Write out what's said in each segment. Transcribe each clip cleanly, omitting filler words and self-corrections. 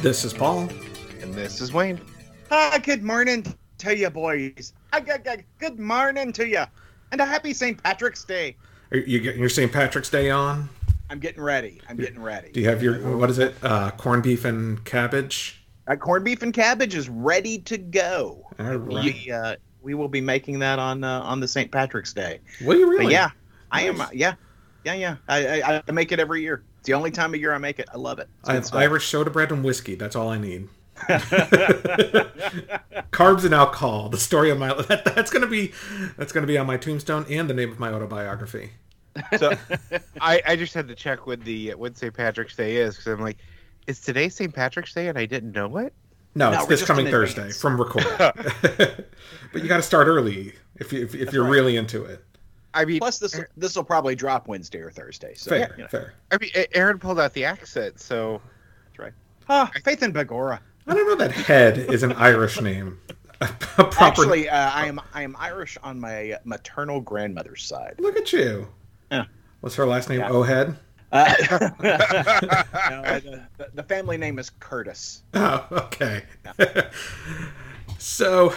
This is Paul. And this is Wayne. Good morning to you, boys. Good morning to you. And a happy St. Patrick's Day. Are you getting your St. Patrick's Day on? I'm getting ready. Do you have your, what is it, corned beef and cabbage? Corned beef and cabbage is ready to go. All right. We will be making that on the St. Patrick's Day. Will you really? But yeah, Nice. I am. Yeah. I make it every year. It's the only time of year I make it. I love it. I have Irish soda bread and whiskey. That's all I need. Carbs and alcohol. The story of my that's gonna be on my tombstone and the name of my autobiography. So I just had to check when St. Patrick's Day is, because I'm like, is today St. Patrick's Day and I didn't know it? No, it's we're this just coming in Thursday advance. from record. But you got to start early if you're right. really into it. I mean, Plus, this will probably drop Wednesday or Thursday. So, Fair, you know. fair. I mean, Aaron pulled out the accent, so That's right. Faith in Begora. I don't know that Head is an Irish name. A proper. Actually, I am Irish on my maternal grandmother's side. Look at you. Yeah. What's her last name? Yeah. O'Head? No, the family name is Curtis. Oh, okay. So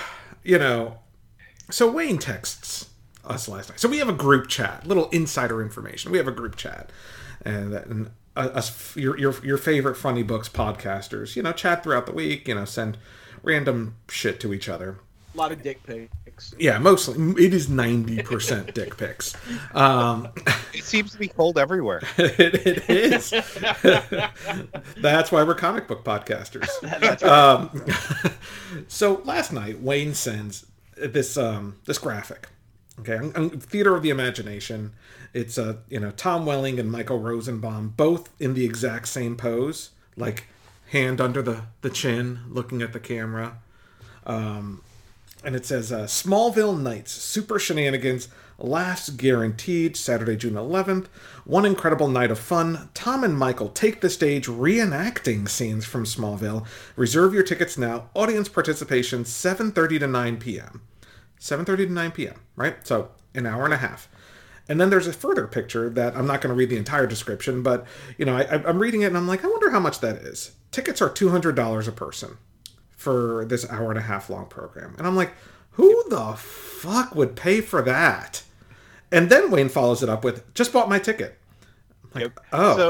Wayne texts us last night. So we have a group chat, little insider information. We have a group chat, and us, your favorite funny books podcasters, chat throughout the week. Send random shit to each other. A lot of dick pics. Yeah, mostly it is 90% dick pics. it seems to be cold everywhere. It is. That's why we're comic book podcasters. That's right. So last night, Wayne sends this graphic. Okay, on Theater of the Imagination. It's Tom Welling and Michael Rosenbaum both in the exact same pose, like hand under the chin, looking at the camera. And it says, Smallville Nights, Super Shenanigans, Laughs Guaranteed, Saturday, June 11th. One incredible night of fun. Tom and Michael take the stage reenacting scenes from Smallville. Reserve your tickets now. Audience participation, 7:30 to 9 p.m. 7:30 to 9 p.m., right? So, an hour and a half. And then there's a further picture that I'm not going to read the entire description, but, I'm reading it and I'm like, I wonder how much that is. Tickets are $200 a person for this hour and a half long program. And I'm like, who the fuck would pay for that? And then Wayne follows it up with, just bought my ticket. I'm like, oh.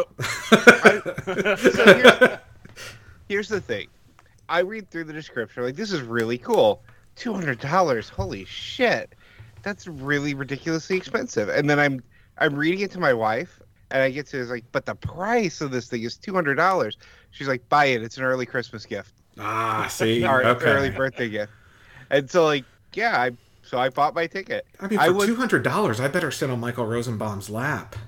So here's the thing. I read through the description, like, this is really cool. $200, holy shit. That's really ridiculously expensive. And then I'm reading it to my wife, and I get to, it's like, but the price of this thing is $200. She's like, buy it. It's an early Christmas gift. Ah, see, Or okay. early birthday gift. And so, like, yeah, so I bought my ticket. I mean, for $200, I better sit on Michael Rosenbaum's lap.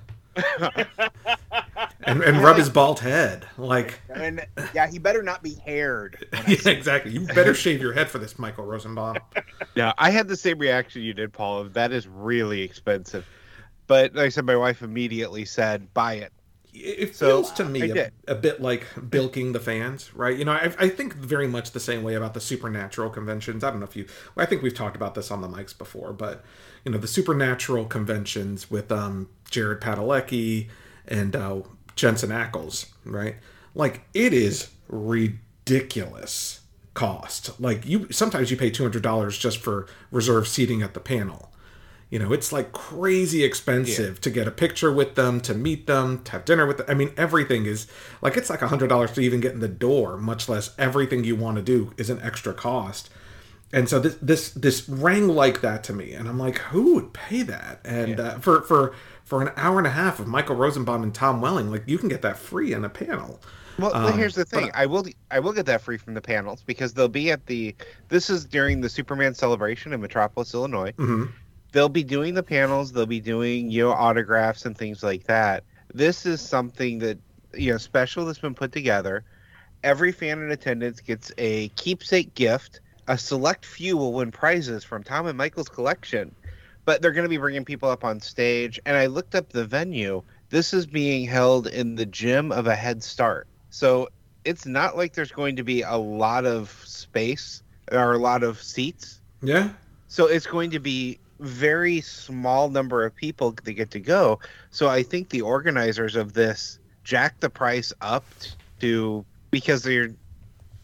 and rub his bald head. Like, And yeah, he better not be haired. yeah, exactly. You better shave your head for this, Michael Rosenbaum. Yeah, I had the same reaction you did, Paul. That is really expensive. But like I said, my wife immediately said, buy it. It So, feels to me I did. a bit like bilking the fans, right? I think very much the same way about the Supernatural conventions. I don't know if I think we've talked about this on the mics before, but the Supernatural conventions with Jared Padalecki and Jensen Ackles, right? Like, it is ridiculous cost. Like, sometimes you pay $200 just for reserved seating at the panel. It's like crazy expensive to get a picture with them, to meet them, to have dinner with them. I mean, everything is like, it's like $100 to even get in the door, much less everything you want to do is an extra cost. And so this rang like that to me. And I'm like, who would pay that? And for an hour and a half of Michael Rosenbaum and Tom Welling, like, you can get that free in a panel. Well, here's the thing. I will get that free from the panels, because they'll be this is during the Superman celebration in Metropolis, Illinois. Mm-hmm. They'll be doing the panels. They'll be doing, autographs and things like that. This is something that, special that's been put together. Every fan in attendance gets a keepsake gift. A select few will win prizes from Tom and Michael's collection. But they're going to be bringing people up on stage. And I looked up the venue. This is being held in the gym of a Head Start. So it's not like there's going to be a lot of space or a lot of seats. Yeah. So it's going to be very small number of people that get to go. So I think the organizers of this jack the price up to, because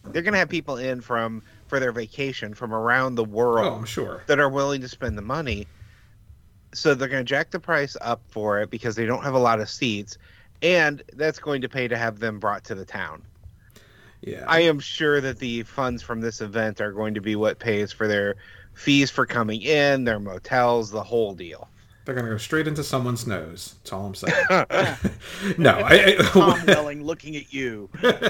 they're going to have people in for their vacation from around the Oh, world I'm sure. that are willing to spend the money. So they're going to jack the price up for it because they don't have a lot of seats, and that's going to pay to have them brought to the town. Yeah. I am sure that the funds from this event are going to be what pays for their fees for coming in, their motels, the whole deal. They're going to go straight into someone's nose. That's all I'm saying. No, Tom Welling looking at you.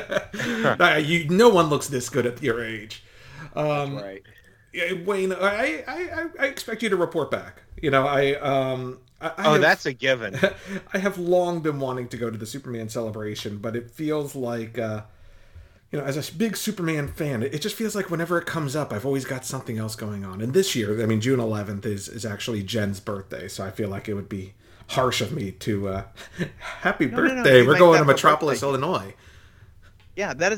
No one looks this good at your age. That's right. Yeah, Wayne, I expect you to report back. You know, That's a given. I have long been wanting to go to the Superman celebration, but it feels like, as a big Superman fan, it just feels like whenever it comes up, I've always got something else going on. And this year, I mean, June 11th is actually Jen's birthday, so I feel like it would be harsh of me to, happy birthday, You we're make going that to for Metropolis, birthday. Illinois. Yeah, that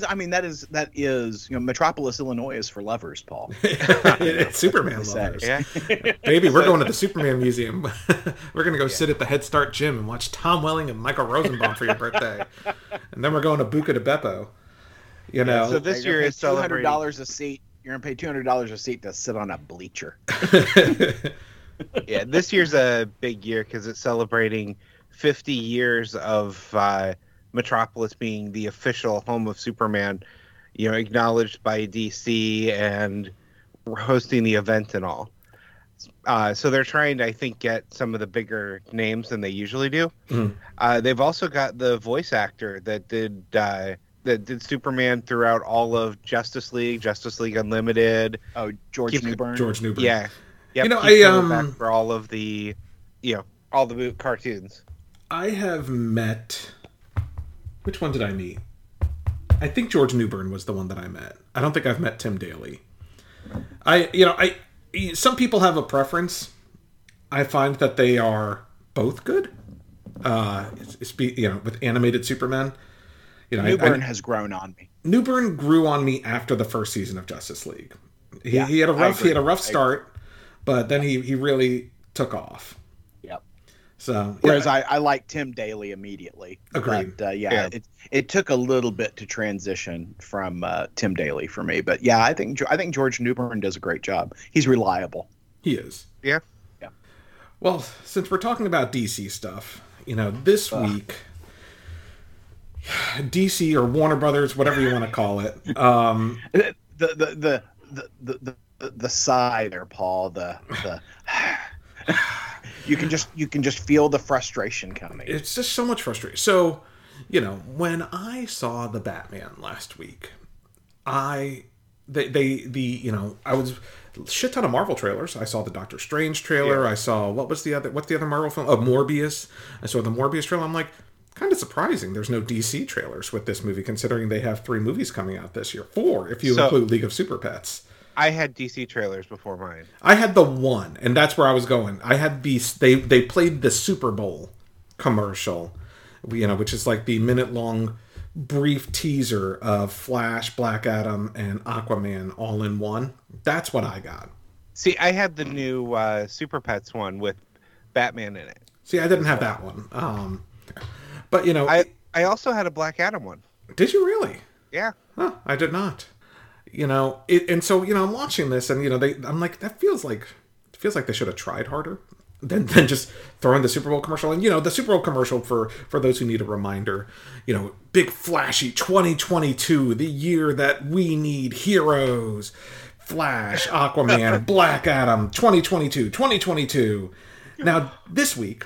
is Metropolis, Illinois is for lovers, Paul. It's Superman Say. lovers. Yeah. Baby, we're going to the Superman Museum. We're going to go sit at the Head Start gym and watch Tom Welling and Michael Rosenbaum for your birthday. And then we're going to Buca de Beppo. You know, so this year is celebrating. $200 a seat. You're gonna pay $200 a seat to sit on a bleacher. Yeah, this year's a big year because it's celebrating 50 years of Metropolis being the official home of Superman, acknowledged by DC and hosting the event and all. So they're trying to, I think, get some of the bigger names than they usually do. They've also got the voice actor that did Superman throughout all of Justice League Unlimited. Oh, George Newbern. George Newbern. Yeah. Yep, You know, keep I, coming back for all of the, all the cartoons. I have met. Which one did I meet? I think George Newbern was the one that I met. I don't think I've met Tim Daly. Some people have a preference. I find that they are both good. With animated Superman. Newbern has grown on me. Newbern grew on me after the first season of Justice League. He Yeah, had a rough I start, but then he really took off. Yep. So Whereas I like Tim Daly immediately. Agreed. But, Yeah. it took a little bit to transition from Tim Daly for me. But yeah, I think George Newbern does a great job. He's reliable. he is. Yeah. Yeah. Well, since we're talking about DC stuff, this week, DC or Warner Brothers, whatever you want to call it, The sigh there, Paul. The you can just feel the frustration coming. it's just so much frustration. So, when I saw the Batman last week, I was shit ton of Marvel trailers. I saw the Doctor Strange trailer. Yeah. I saw what's the other Marvel film? Oh, Morbius. I saw the Morbius trailer. I'm like, kind of surprising there's no DC trailers with this movie, considering they have 3 movies coming out this year. 4 if you include League of Super Pets. I had DC trailers before mine. I had the one, and that's where I was going. I had these. They played the Super Bowl commercial, which is like the minute-long brief teaser of Flash, Black Adam, and Aquaman all in one. That's what I got. See, I had the new Super Pets one with Batman in it. See, I didn't have that one. But I also had a Black Adam one. did you really? Yeah. Huh, I did not. And so I'm watching this, and I'm like, that feels like they should have tried harder than just throwing the Super Bowl commercial. And the Super Bowl commercial, for those who need a reminder, big flashy 2022, the year that we need heroes. Flash, Aquaman, Black Adam, 2022. Now this week.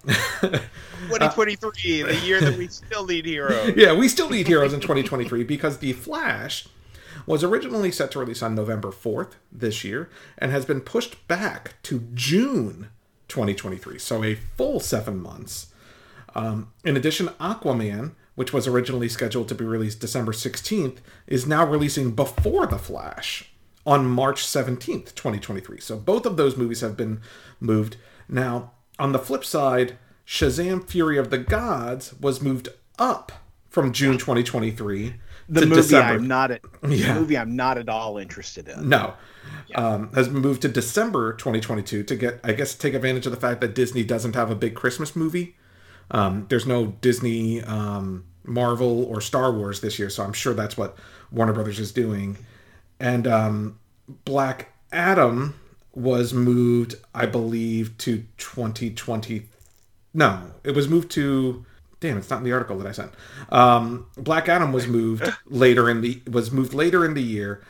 2023, the year that we still need heroes. Yeah, we still need heroes in 2023 because The Flash was originally set to release on November 4th this year and has been pushed back to June 2023, so a full 7 months. In addition, Aquaman, which was originally scheduled to be released December 16th, is now releasing before The Flash on March 17th, 2023. So both of those movies have been moved. Now, on the flip side, Shazam! Fury of the Gods was moved up from June 2023 The to movie December. the movie I'm not at all interested in. No. Has moved to December 2022 to take advantage of the fact that Disney doesn't have a big Christmas movie. There's no Disney Marvel or Star Wars this year, so I'm sure that's what Warner Brothers is doing. And Black Adam was moved, I believe, to 2020. No, it was moved to. Damn, it's not in the article that I sent. Black Adam was moved later in the year,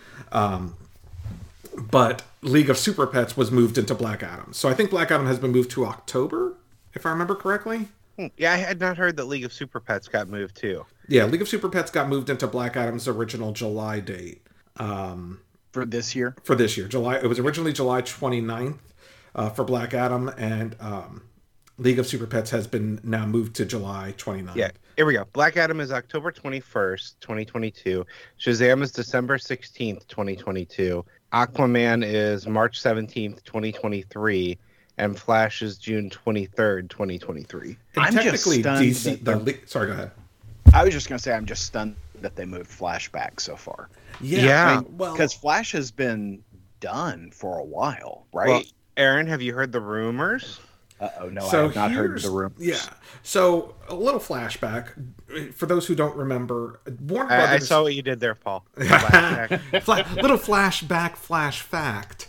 but League of Super Pets was moved into Black Adam. So I think Black Adam has been moved to October, if I remember correctly. Yeah, I had not heard that League of Super Pets got moved too. Yeah, League of Super Pets got moved into Black Adam's original July date. For this year? For this year. It was originally July 29th for Black Adam, and League of Super Pets has been now moved to July 29th. Yeah, here we go. Black Adam is October 21st, 2022. Shazam is December 16th, 2022. Aquaman is March 17th, 2023. And Flash is June 23rd, 2023. And I'm technically, just stunned DC. Sorry, go ahead. I was just going to say I'm just stunned that they moved Flash back so far. Yeah. Because Flash has been done for a while, right? Well, Aaron, have you heard the rumors? No, I have not heard the rumors. Yeah. So, a little flashback. For those who don't remember, Warner Brothers... I saw what you did there, Paul. Little flashback, flash fact.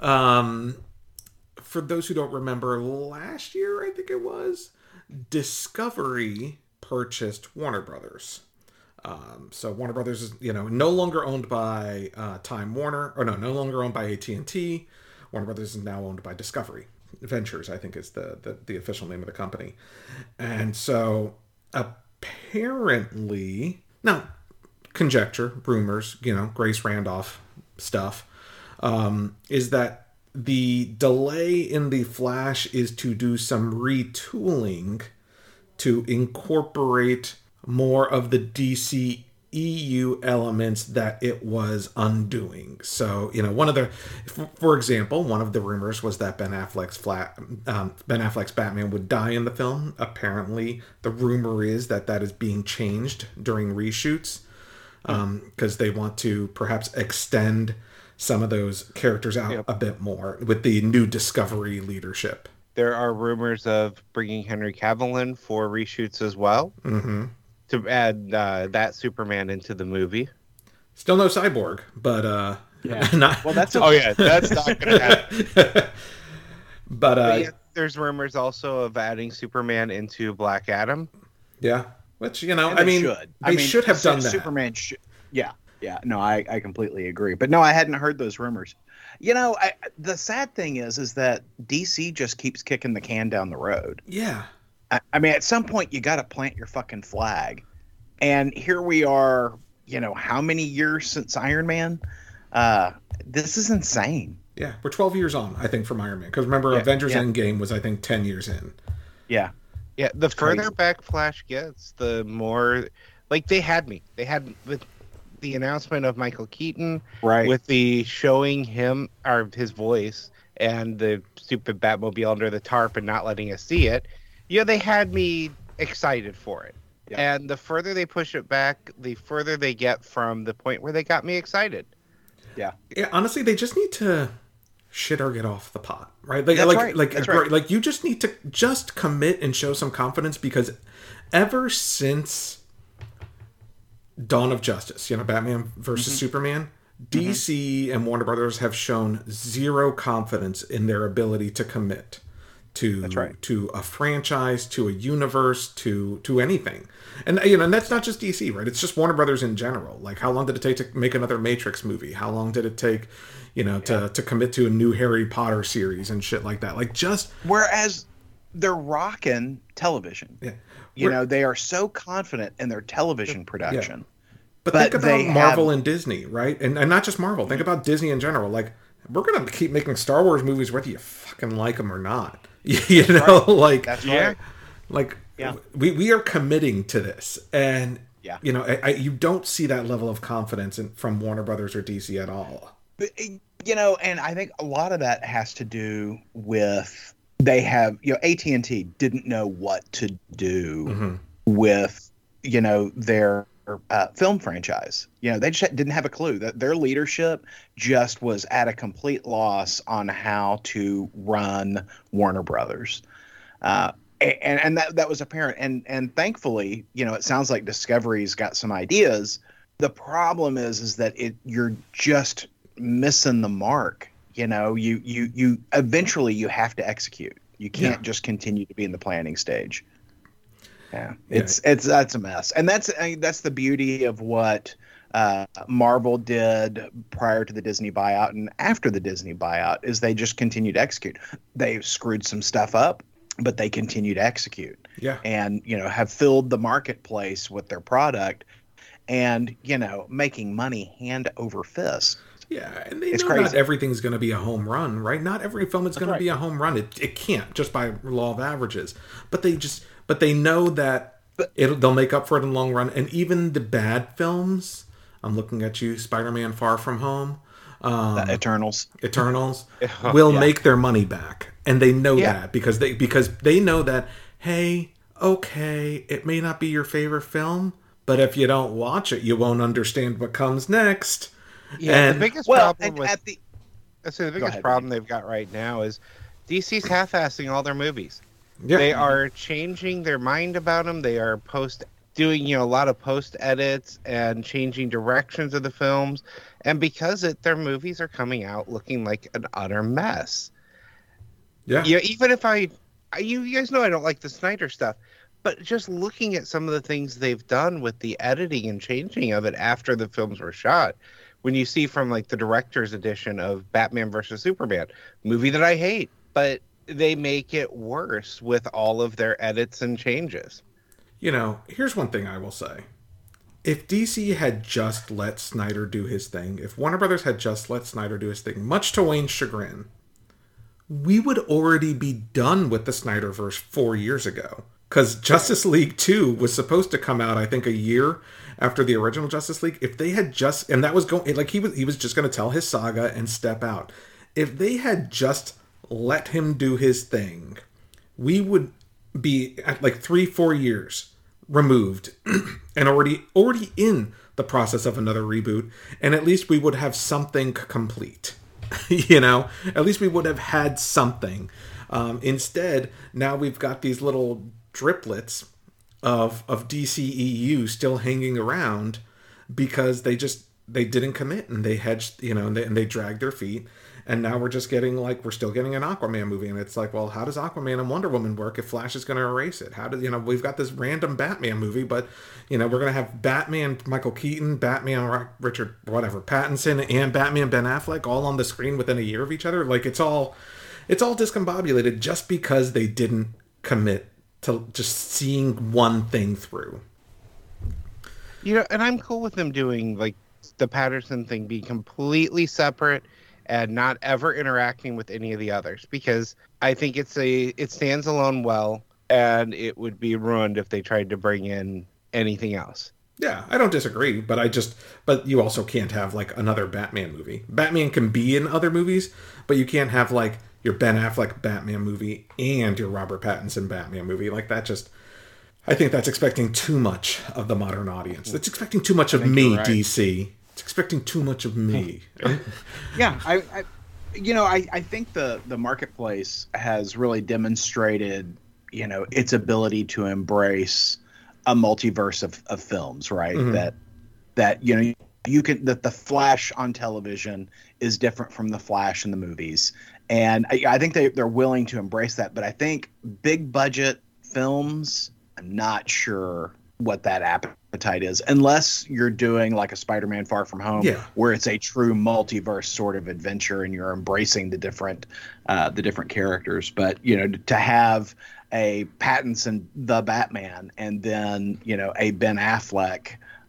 For those who don't remember, last year, I think it was, Discovery purchased Warner Brothers. So Warner Brothers is, no longer owned by Time Warner, or no longer owned by AT&T. Warner Brothers is now owned by Discovery Ventures, I think is the official name of the company. And so apparently, now conjecture, rumors, Grace Randolph stuff, is that the delay in the Flash is to do some retooling to incorporate more of the DC EU elements that it was undoing. So, for example, one of the rumors was that Ben Affleck's Batman would die in the film. Apparently, the rumor is that is being changed during reshoots because they want to perhaps extend some of those characters out a bit more with the new Discovery leadership. There are rumors of bringing Henry Cavill in for reshoots as well. Mm-hmm. To add that Superman into the movie. Still no Cyborg, but that's not gonna happen. but yeah, there's rumors also of adding Superman into Black Adam. Yeah, which they should have done that. Superman should. Yeah, no, I completely agree. But no, I hadn't heard those rumors. The sad thing is that DC just keeps kicking the can down the road. Yeah. I mean, at some point, you got to plant your fucking flag. And here we are, how many years since Iron Man? This is insane. Yeah, we're 12 years on, I think, from Iron Man. Because remember, Avengers Endgame was, I think, 10 years in. Yeah. Yeah, the further back Flash gets, the more... Like, they had me. They had... With the announcement of Michael Keaton, right? With the showing him, or his voice, and the stupid Batmobile under the tarp and not letting us see it... they had me excited for it. Yeah. And the further they push it back, the further they get from the point where they got me excited. Yeah, honestly, they just need to shit or get off the pot, right? That's right. Like you just need to just commit and show some confidence, because ever since Dawn of Justice, Batman versus Superman, DC and Warner Brothers have shown zero confidence in their ability to commit to a franchise, to a universe, to anything. And and that's not just DC, right? It's just Warner Brothers in general. Like, how long did it take to make another Matrix movie? How long did it take, to commit to a new Harry Potter series and shit like that? Like, just whereas they're rocking television. Yeah. They are so confident in their television production. Yeah. But think about Marvel and Disney, right? And not just Marvel. Think about Disney in general. Like, we're going to keep making Star Wars movies whether you fucking like them or not. That's right. Like, we are committing to this, and you don't see that level of confidence from Warner Brothers or DC at all. But, and I think a lot of that has to do with they have AT&T didn't know what to do with their film franchise. They just didn't have a clue. That their leadership just was at a complete loss on how to run Warner Brothers. and that was apparent. And thankfully, it sounds like Discovery's got some ideas. The problem is that you're just missing the mark. You eventually you have to execute. You can't just continue to be in the planning stage. Yeah, it's that's a mess, and that's the beauty of what Marvel did prior to the Disney buyout and after the Disney buyout is they just continued to execute. They screwed some stuff up, but they continue to execute. Yeah, and have filled the marketplace with their product, and making money hand over fist. Yeah, and they know crazy. Not everything's going to be a home run, right? Not every film is going to be a home run. It can't, just by law of averages. But they know that they'll make up for it in the long run. And even the bad films, I'm looking at you, Spider-Man: Far From Home, Eternals, will make their money back, and they know that because they know that. Hey, okay, it may not be your favorite film, but if you don't watch it, you won't understand what comes next. Yeah, and the biggest problem problem they've got right now is DC's half-assing all their movies. Yeah. They are changing their mind about them. They are doing a lot of post edits and changing directions of the films, and because their movies are coming out looking like an utter mess. Yeah. Even if you guys know I don't like the Snyder stuff, but just looking at some of the things they've done with the editing and changing of it after the films were shot. When you see from the director's edition of Batman vs. Superman, movie that I hate, but they make it worse with all of their edits and changes. Here's one thing I will say. If DC had just let Snyder do his thing, if Warner Brothers had just let Snyder do his thing, much to Wayne's chagrin, we would already be done with the Snyderverse 4 years ago. Because Justice League 2 was supposed to come out, I think, a year after the original Justice League. If they had just, and that was going, he was just going to tell his saga and step out. If they had just let him do his thing, we would be at 3-4 years removed and already in the process of another reboot. And at least we would have something complete. At least we would have had something. Instead, now we've got these little driplets of DCEU still hanging around because they didn't commit and they hedged, and they dragged their feet. And now we're just getting we're still getting an Aquaman movie. And it's well, how does Aquaman and Wonder Woman work if Flash is going to erase it? How does, we've got this random Batman movie, but, we're going to have Batman, Michael Keaton, Batman, Richard, whatever, Pattinson, and Batman, Ben Affleck all on the screen within a year of each other. It's all discombobulated just because they didn't commit to just seeing one thing through. And I'm cool with them doing the Patterson thing be completely separate and not ever interacting with any of the others, because I think it stands alone well, and it would be ruined if they tried to bring in anything else. Yeah, I don't disagree, but you also can't have another Batman movie. Batman can be in other movies, but you can't have your Ben Affleck Batman movie and your Robert Pattinson Batman movie. I think that's expecting too much of the modern audience. That's expecting too much of me, right. DC. It's expecting too much of me. Yeah, I think the marketplace has really demonstrated, its ability to embrace a multiverse of films, right? Mm-hmm. That you can, that the Flash on television is different from the Flash in the movies. And I think they're willing to embrace that. But I think big budget films, I'm not sure what that appetite is, unless you're doing a Spider-Man Far From Home, where it's a true multiverse sort of adventure and you're embracing the different characters. But to have a Pattinson the Batman and then a Ben Affleck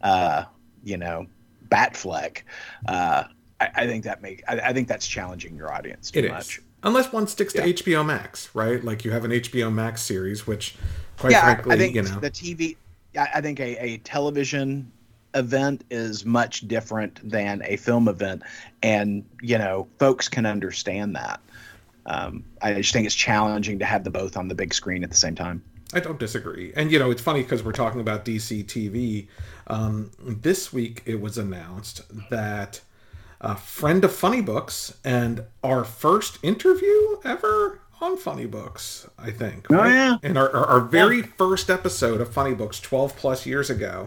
Batfleck, I think that's challenging your audience too much. Unless one sticks to HBO Max, right? You have an HBO Max series, which quite frankly, I think the TV. I think a television event is much different than a film event, and folks can understand that. I just think it's challenging to have the both on the big screen at the same time. I don't disagree, and it's funny because we're talking about DC TV. This week it was announced that a friend of Funny Books and our first interview ever on Funny Books, I think. Oh, right? yeah. In our very first episode of Funny Books 12 plus years ago,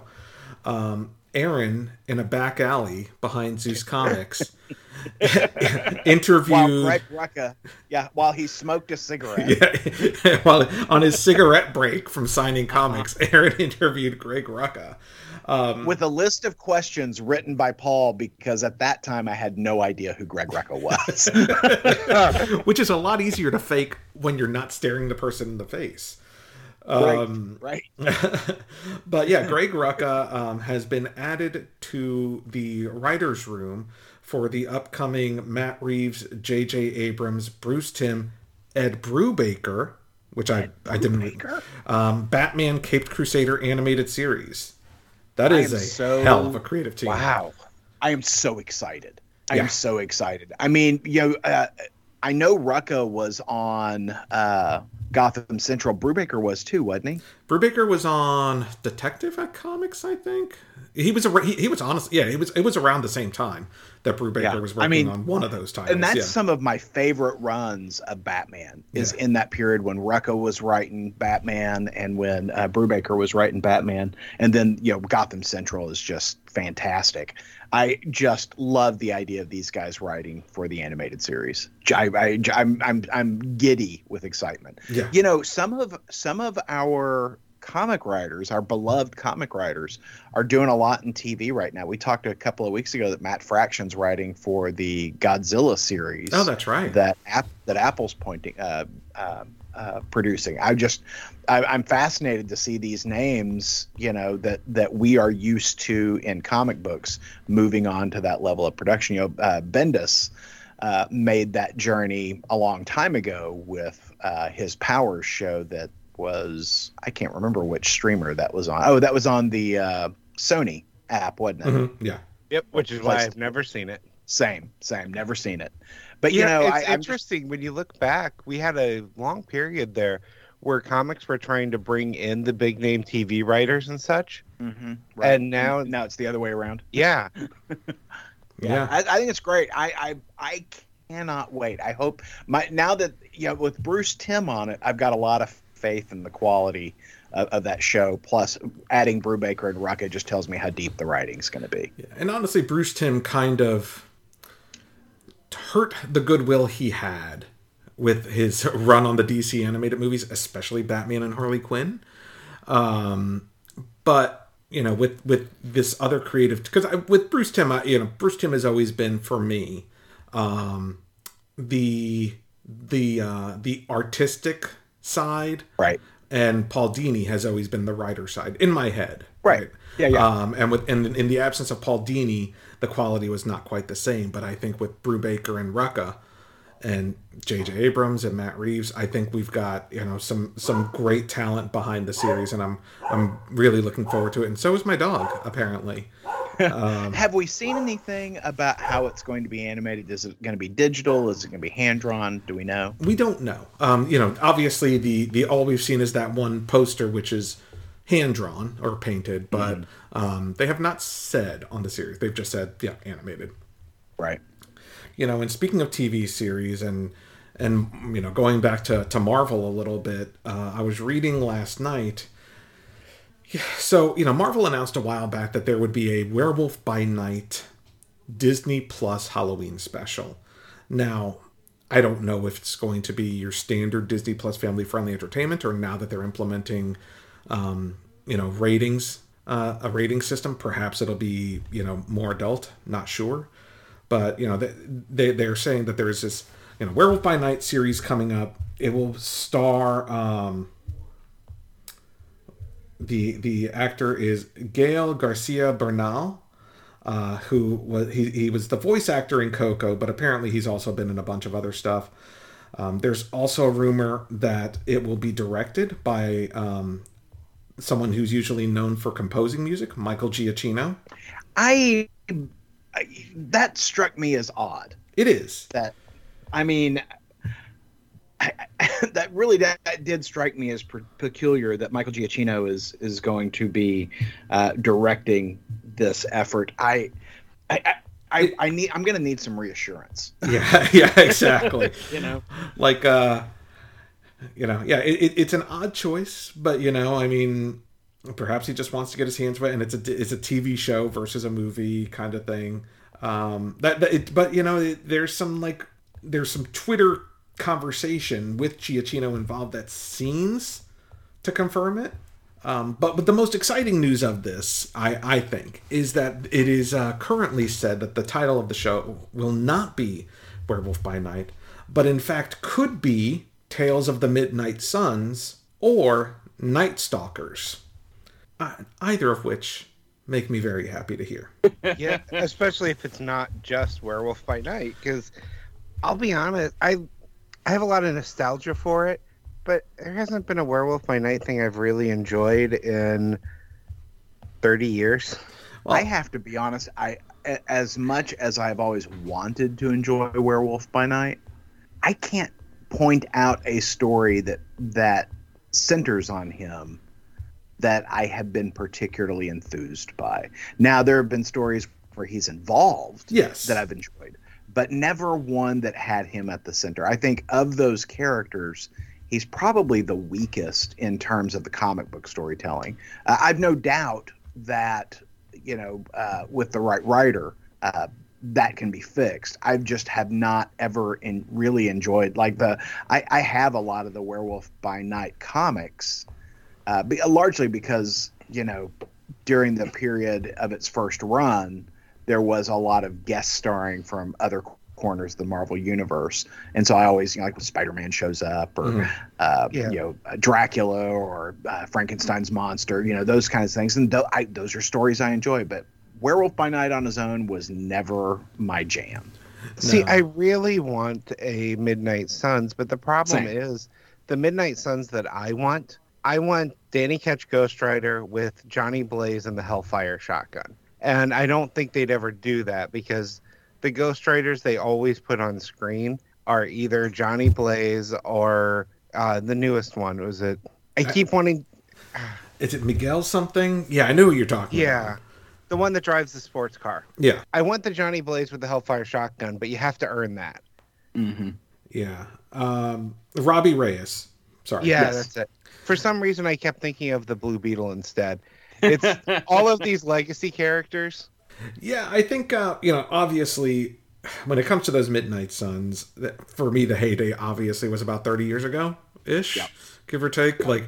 Aaron, in a back alley behind Zeus Comics, interviewed... While Greg Rucka, while he smoked a cigarette. Yeah, while on his cigarette break from signing comics, Aaron interviewed Greg Rucka. With a list of questions written by Paul, because at that time I had no idea who Greg Rucka was. Which is a lot easier to fake when you're not staring the person in the face. Right. But yeah, Greg Rucka has been added to the writer's room for the upcoming Matt Reeves, J.J. Abrams, Bruce Timm, Ed Brubaker, which I didn't... Batman Caped Crusader animated series. That is a hell of a creative team. Wow. I am so excited. I am so excited. I mean, I know Rucka was on Gotham Central. Brubaker was too, wasn't he? Brubaker was on Detective Comics, I think. He was honestly, it was around the same time that Brubaker was working on one of those titles. And that's some of my favorite runs of Batman is in that period when Rucka was writing Batman and when Brubaker was writing Batman. And then, Gotham Central is just fantastic. I just love the idea of these guys writing for the animated series. I'm giddy with excitement. Yeah. Some of our comic writers, our beloved comic writers, are doing a lot in TV right now. We talked a couple of weeks ago that Matt Fraction's writing for the Godzilla series. Oh, that's right. That Apple's producing. I'm fascinated to see these names, that we are used to in comic books moving on to that level of production. Bendis made that journey a long time ago with his Powers show that was, I can't remember which streamer that was on. Oh, that was on the Sony app, wasn't it? Mm-hmm. Yeah. Yep, which is why I've never seen it. Same, never seen it. But it's interesting when you look back. We had a long period there where comics were trying to bring in the big name TV writers and such, right. And now it's the other way around. Yeah, yeah. I think it's great. I cannot wait. I hope now that with Bruce Timm on it, I've got a lot of faith in the quality of that show. Plus, adding Brubaker and Rucka just tells me how deep the writing's going to be. Yeah. And honestly, Bruce Timm kind of hurt the goodwill he had with his run on the DC animated movies, especially Batman and Harley Quinn. But with this other creative, because with Bruce Timm, Bruce Timm has always been for me the artistic side, right? And Paul Dini has always been the writer side in my head, right? Yeah. And in the absence of Paul Dini, the quality was not quite the same. But I think with Brubaker and Rucka and J.J. Abrams and Matt Reeves, I think we've got some great talent behind the series, and I'm really looking forward to it. And so is my dog, apparently. Have we seen anything about how it's going to be animated? Is it going to be digital? Is it going to be hand drawn? Do we know? We don't know. Obviously the all we've seen is that one poster, which is hand drawn or painted, but they have not said on the series. They've just said, animated. Right. And speaking of TV series and going back to Marvel a little bit, I was reading last night. So, Marvel announced a while back that there would be a Werewolf by Night Disney Plus Halloween special. Now, I don't know if it's going to be your standard Disney Plus family-friendly entertainment, or now that they're implementing, ratings, a rating system, perhaps it'll be, more adult. Not sure. But, they're saying that there is this, Werewolf by Night series coming up. It will star... The actor is Gael Garcia Bernal, who was he was the voice actor in Coco, but apparently he's also been in a bunch of other stuff. There's also a rumor that it will be directed by someone who's usually known for composing music, Michael Giacchino. That struck me as odd. It is. That really did strike me as peculiar that Michael Giacchino is going to be directing this effort. I'm going to need some reassurance. Yeah, exactly. You know, like Yeah, it's an odd choice, but I mean, perhaps he just wants to get his hands wet, and it's a TV show versus a movie kind of thing. But there's some Twitter conversation with Giacchino involved that seems to confirm it. But the most exciting news of this, I think, is that it is currently said that the title of the show will not be Werewolf by Night, but in fact could be Tales of the Midnight Suns or Night Stalkers. Either of which make me very happy to hear. Yeah, especially if it's not just Werewolf by Night, because I'll be honest, I have a lot of nostalgia for it, but there hasn't been a Werewolf by Night thing I've really enjoyed in 30 years. Well, I have to be honest, as much as I've always wanted to enjoy Werewolf by Night, I can't point out a story that centers on him that I have been particularly enthused by. Now, there have been stories where he's involved, yes, that I've enjoyed, but never one that had him at the center. I think of those characters, he's probably the weakest in terms of the comic book storytelling. I've no doubt that, with the right writer, that can be fixed. I just have not ever really enjoyed, I have a lot of the Werewolf by Night comics, largely because, during the period of its first run, there was a lot of guest starring from other corners of the Marvel universe, and so I always, like when Spider-Man shows up, or Dracula, or Frankenstein's monster, those kinds of things, and those are stories I enjoy. But Werewolf by Night on his own was never my jam. See, I really want a Midnight Suns, but the problem is the Midnight Suns that I want Danny Ketch Ghost Rider with Johnny Blaze and the Hellfire Shotgun. And I don't think they'd ever do that, because the Ghost Riders they always put on screen are either Johnny Blaze or the newest one. Was it? I keep wanting... Is it Miguel something? Yeah, I knew what you're talking about. Yeah. The one that drives the sports car. Yeah. I want the Johnny Blaze with the Hellfire Shotgun, but you have to earn that. Mm-hmm. Yeah. Robbie Reyes. Sorry. Yeah, that's it. For some reason, I kept thinking of the Blue Beetle instead. It's all of these legacy characters. Yeah, I think, obviously, when it comes to those Midnight Suns, for me, the heyday obviously was about 30 years ago-ish. Yep. Give or take, I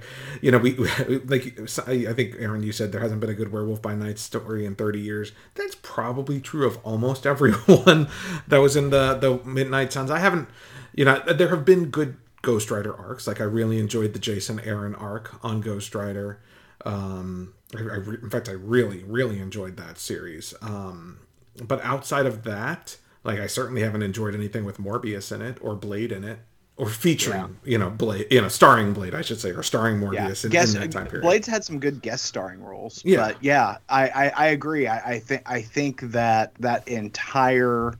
think, Aaron, you said there hasn't been a good Werewolf by Night story in 30 years. That's probably true of almost everyone that was in the Midnight Suns. I haven't, there have been good Ghost Rider arcs. I really enjoyed the Jason Aaron arc on Ghost Rider. In fact, I really, really enjoyed that series. But outside of that, I certainly haven't enjoyed anything with Morbius in it, or Blade in it. Or featuring, Blade, starring Blade, I should say, or starring Morbius in that time period. Blade's had some good guest starring roles. Yeah. But I agree. I think that entire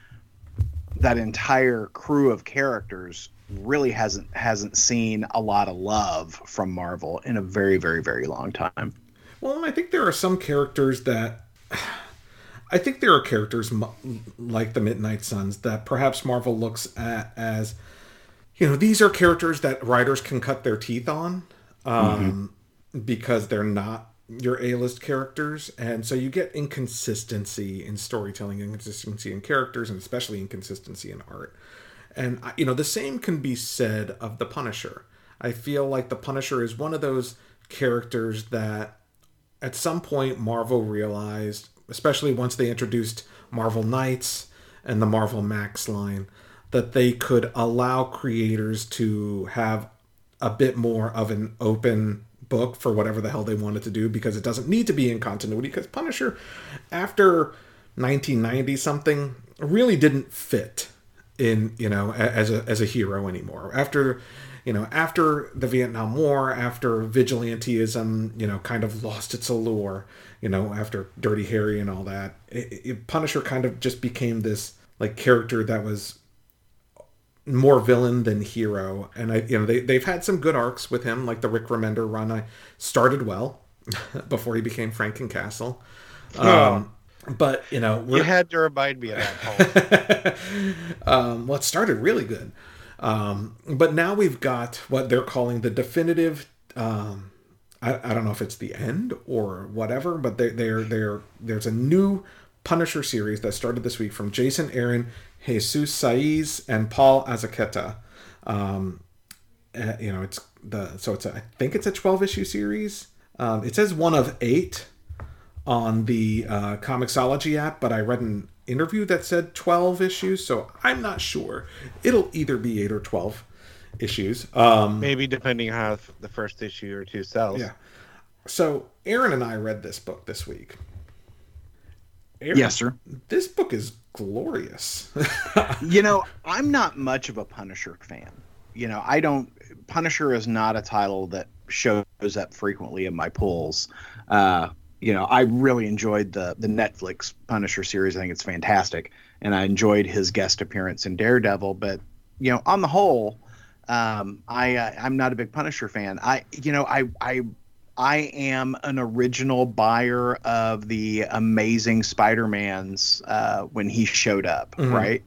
crew of characters really hasn't seen a lot of love from Marvel in a very, very, very long time. Well, I think there are some characters that... I think there are characters like the Midnight Suns that perhaps Marvel looks at as... these are characters that writers can cut their teeth on because they're not your A-list characters. And so you get inconsistency in storytelling, inconsistency in characters, and especially inconsistency in art. And, the same can be said of the Punisher. I feel like the Punisher is one of those characters that at some point Marvel realized, especially once they introduced Marvel Knights and the Marvel Max line, that they could allow creators to have a bit more of an open book for whatever the hell they wanted to do, because it doesn't need to be in continuity, because Punisher, after 1990 something, really didn't fit in, as a hero anymore. After the Vietnam War, after vigilantism, kind of lost its allure, after Dirty Harry and all that, Punisher kind of just became this character that was more villain than hero. And they've had some good arcs with him, like the Rick Remender run. I started well before he became Frankencastle. But you had to remind me of that. Well, it started really good. But now we've got what they're calling the definitive. I don't know if it's the end or whatever, but there's a new Punisher series that started this week from Jason Aaron, Jesus Saiz, and Paul Azaceta. I think it's a 12-issue series. It says one of 8 on the Comixology app, but I read an interview that said 12 issues, so I'm not sure. It'll either be 8 or 12 issues. Maybe depending on how the first issue or 2 sells. Yeah. So Aaron and I read this book this week. Aaron, Yes, sir. This book is glorious. I'm not much of a Punisher fan. I don't. Punisher is not a title that shows up frequently in my pulls. I really enjoyed the Netflix Punisher series. I think it's fantastic, and I enjoyed his guest appearance in Daredevil. But on the whole, I'm not a big Punisher fan. I am an original buyer of the Amazing Spider-Mans when he showed up, right?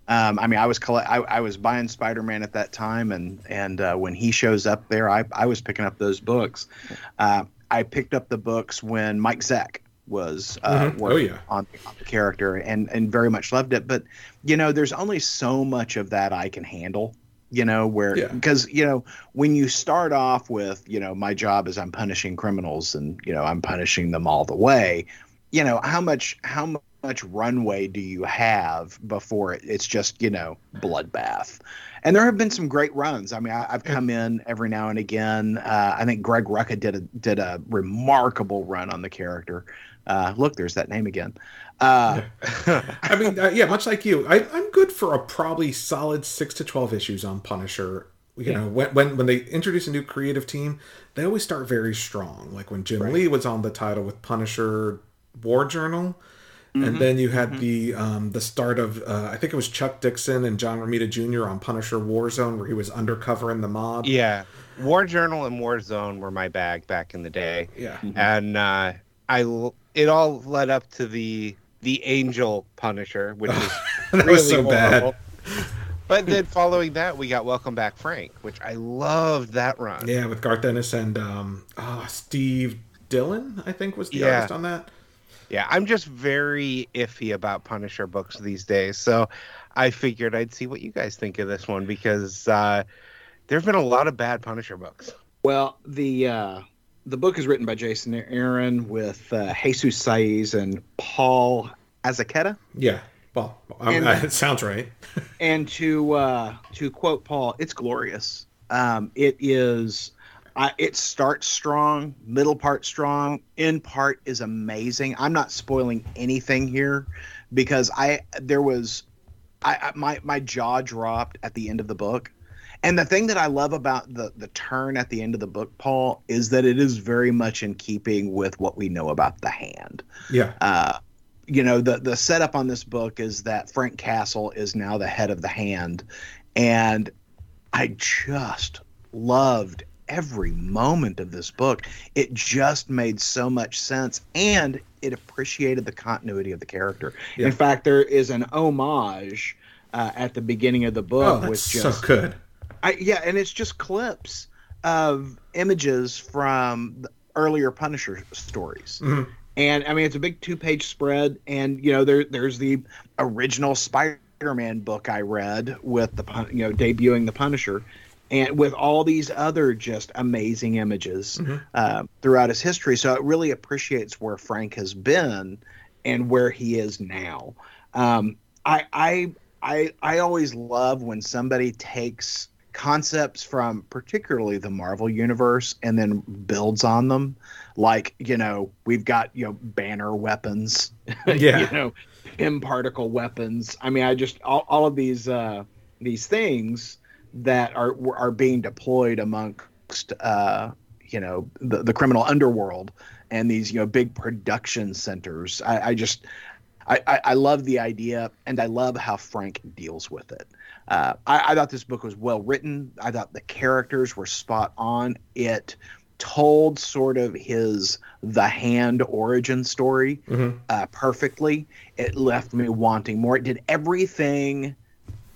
I was buying Spider-Man at that time, and when he shows up there, I was picking up those books. I picked up the books when Mike Zeck was working on the character, and very much loved it. But there's only so much of that I can handle. Because when you start off with my job is I'm punishing criminals, and I'm punishing them all the way. How much runway do you have before it's just bloodbath? And there have been some great runs. I mean, I've come in every now and again. I think Greg Rucka did a remarkable run on the character. Look, there's that name again. I mean, much like you, I'm good for a probably solid 6 to 12 issues on Punisher. When they introduce a new creative team, they always start very strong. Like when Jim Lee was on the title with Punisher War Journal. And then you had the start of I think it was Chuck Dixon and John Romita Jr. on Punisher Warzone, where he was undercover in the mob. Yeah, War Journal and Warzone were my bag back in the day. Yeah, and it all led up to the Angel Punisher, which was that really was so horrible. bad. But then following that, we got Welcome Back Frank, which I loved that run. Yeah, with Garth Ennis and Steve Dillon, I think was the artist on that. Yeah, I'm just very iffy about Punisher books these days, so I figured I'd see what you guys think of this one, because there have been a lot of bad Punisher books. Well, the book is written by Jason Aaron with Jesus Saiz and Paul Azaceta. Yeah, well, it sounds right. And to quote Paul, it's glorious. It is. It starts strong, middle part strong, end part is amazing. I'm not spoiling anything here because my jaw dropped at the end of the book. And the thing that I love about the turn at the end of the book, Paul, is that it is very much in keeping with what we know about the Hand. Yeah. The setup on this book is that Frank Castle is now the head of the Hand, and I just loved every moment of this book. It just made so much sense, and it appreciated the continuity of the character. Yeah. In fact, there is an homage at the beginning of the book. Oh, that's so good. And it's just clips of images from the earlier Punisher stories. Mm-hmm. And I mean, it's a big 2-page spread, and there's the original Spider-Man book I read with debuting the Punisher, and with all these other just amazing images throughout his history. So it really appreciates where Frank has been and where he is now. I always love when somebody takes concepts from particularly the Marvel universe and then builds on them. Like, we've got, Banner weapons, M-particle weapons. I mean, all of these things that are being deployed amongst the criminal underworld and these big production centers. I love the idea, and I love how Frank deals with it. I thought this book was well written. I thought the characters were spot on. It told sort of the Hand origin story perfectly. It left me wanting more. It did everything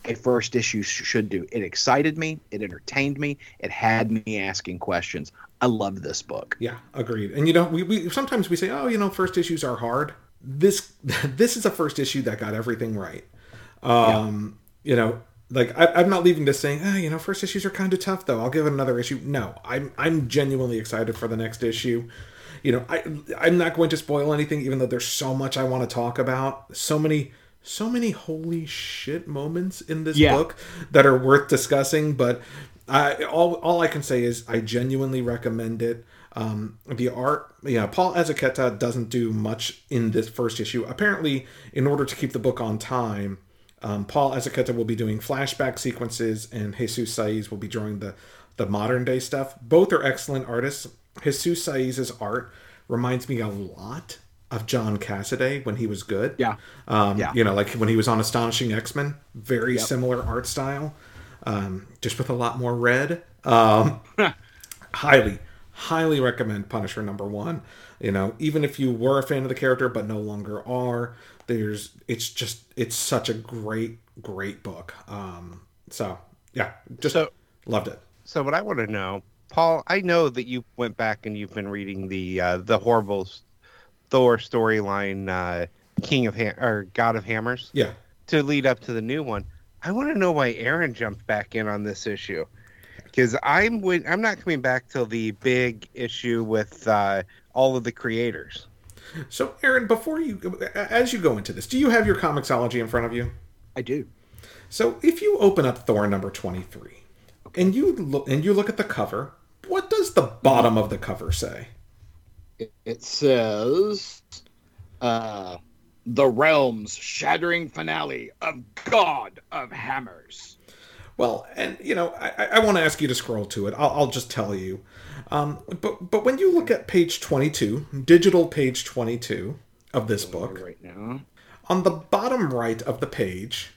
a first issue should do. It excited me. It entertained me. It had me asking questions. I love this book. Yeah, agreed. And we sometimes we say, oh, first issues are hard. This is a first issue that got everything right. I'm not leaving this saying, first issues are kind of tough though. I'll give it another issue. No, I'm genuinely excited for the next issue. I'm not going to spoil anything, even though there's so much I want to talk about. So many holy shit moments in this book that are worth discussing. But all I can say is I genuinely recommend it. The art, Paul Azuqueta doesn't do much in this first issue. Apparently, in order to keep the book on time, Paul Azuqueta will be doing flashback sequences, and Jesus Saiz will be drawing the modern day stuff. Both are excellent artists. Jesus Saiz's art reminds me a lot of John Cassaday when he was good. Yeah. Like when he was on Astonishing X-Men. Very similar art style, just with a lot more red. Highly recommend Punisher #1. Even if you were a fan of the character but no longer are, it's such a great book. Loved it. So what I want to know, Paul, I know that you went back and you've been reading the horrible Thor storyline, God of Hammers. Yeah. To lead up to the new one. I want to know why Aaron jumped back in on this issue. Because I'm not coming back till the big issue with all of the creators. So, Aaron, as you go into this, do you have your Comixology in front of you? I do. So, if you open up Thor number 23, and you look at the cover, what does the bottom of the cover say? It says, "The Realm's shattering finale of God of Hammers." Well, and I want to ask you to scroll to it. I'll just tell you. But when you look at page 22, digital page 22 of this book, right now, on the bottom right of the page,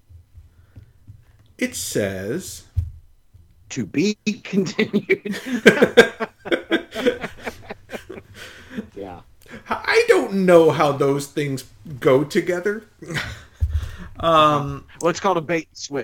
it says, "To be continued." Yeah. I don't know how those things go together. Well, it's called a bait and switch.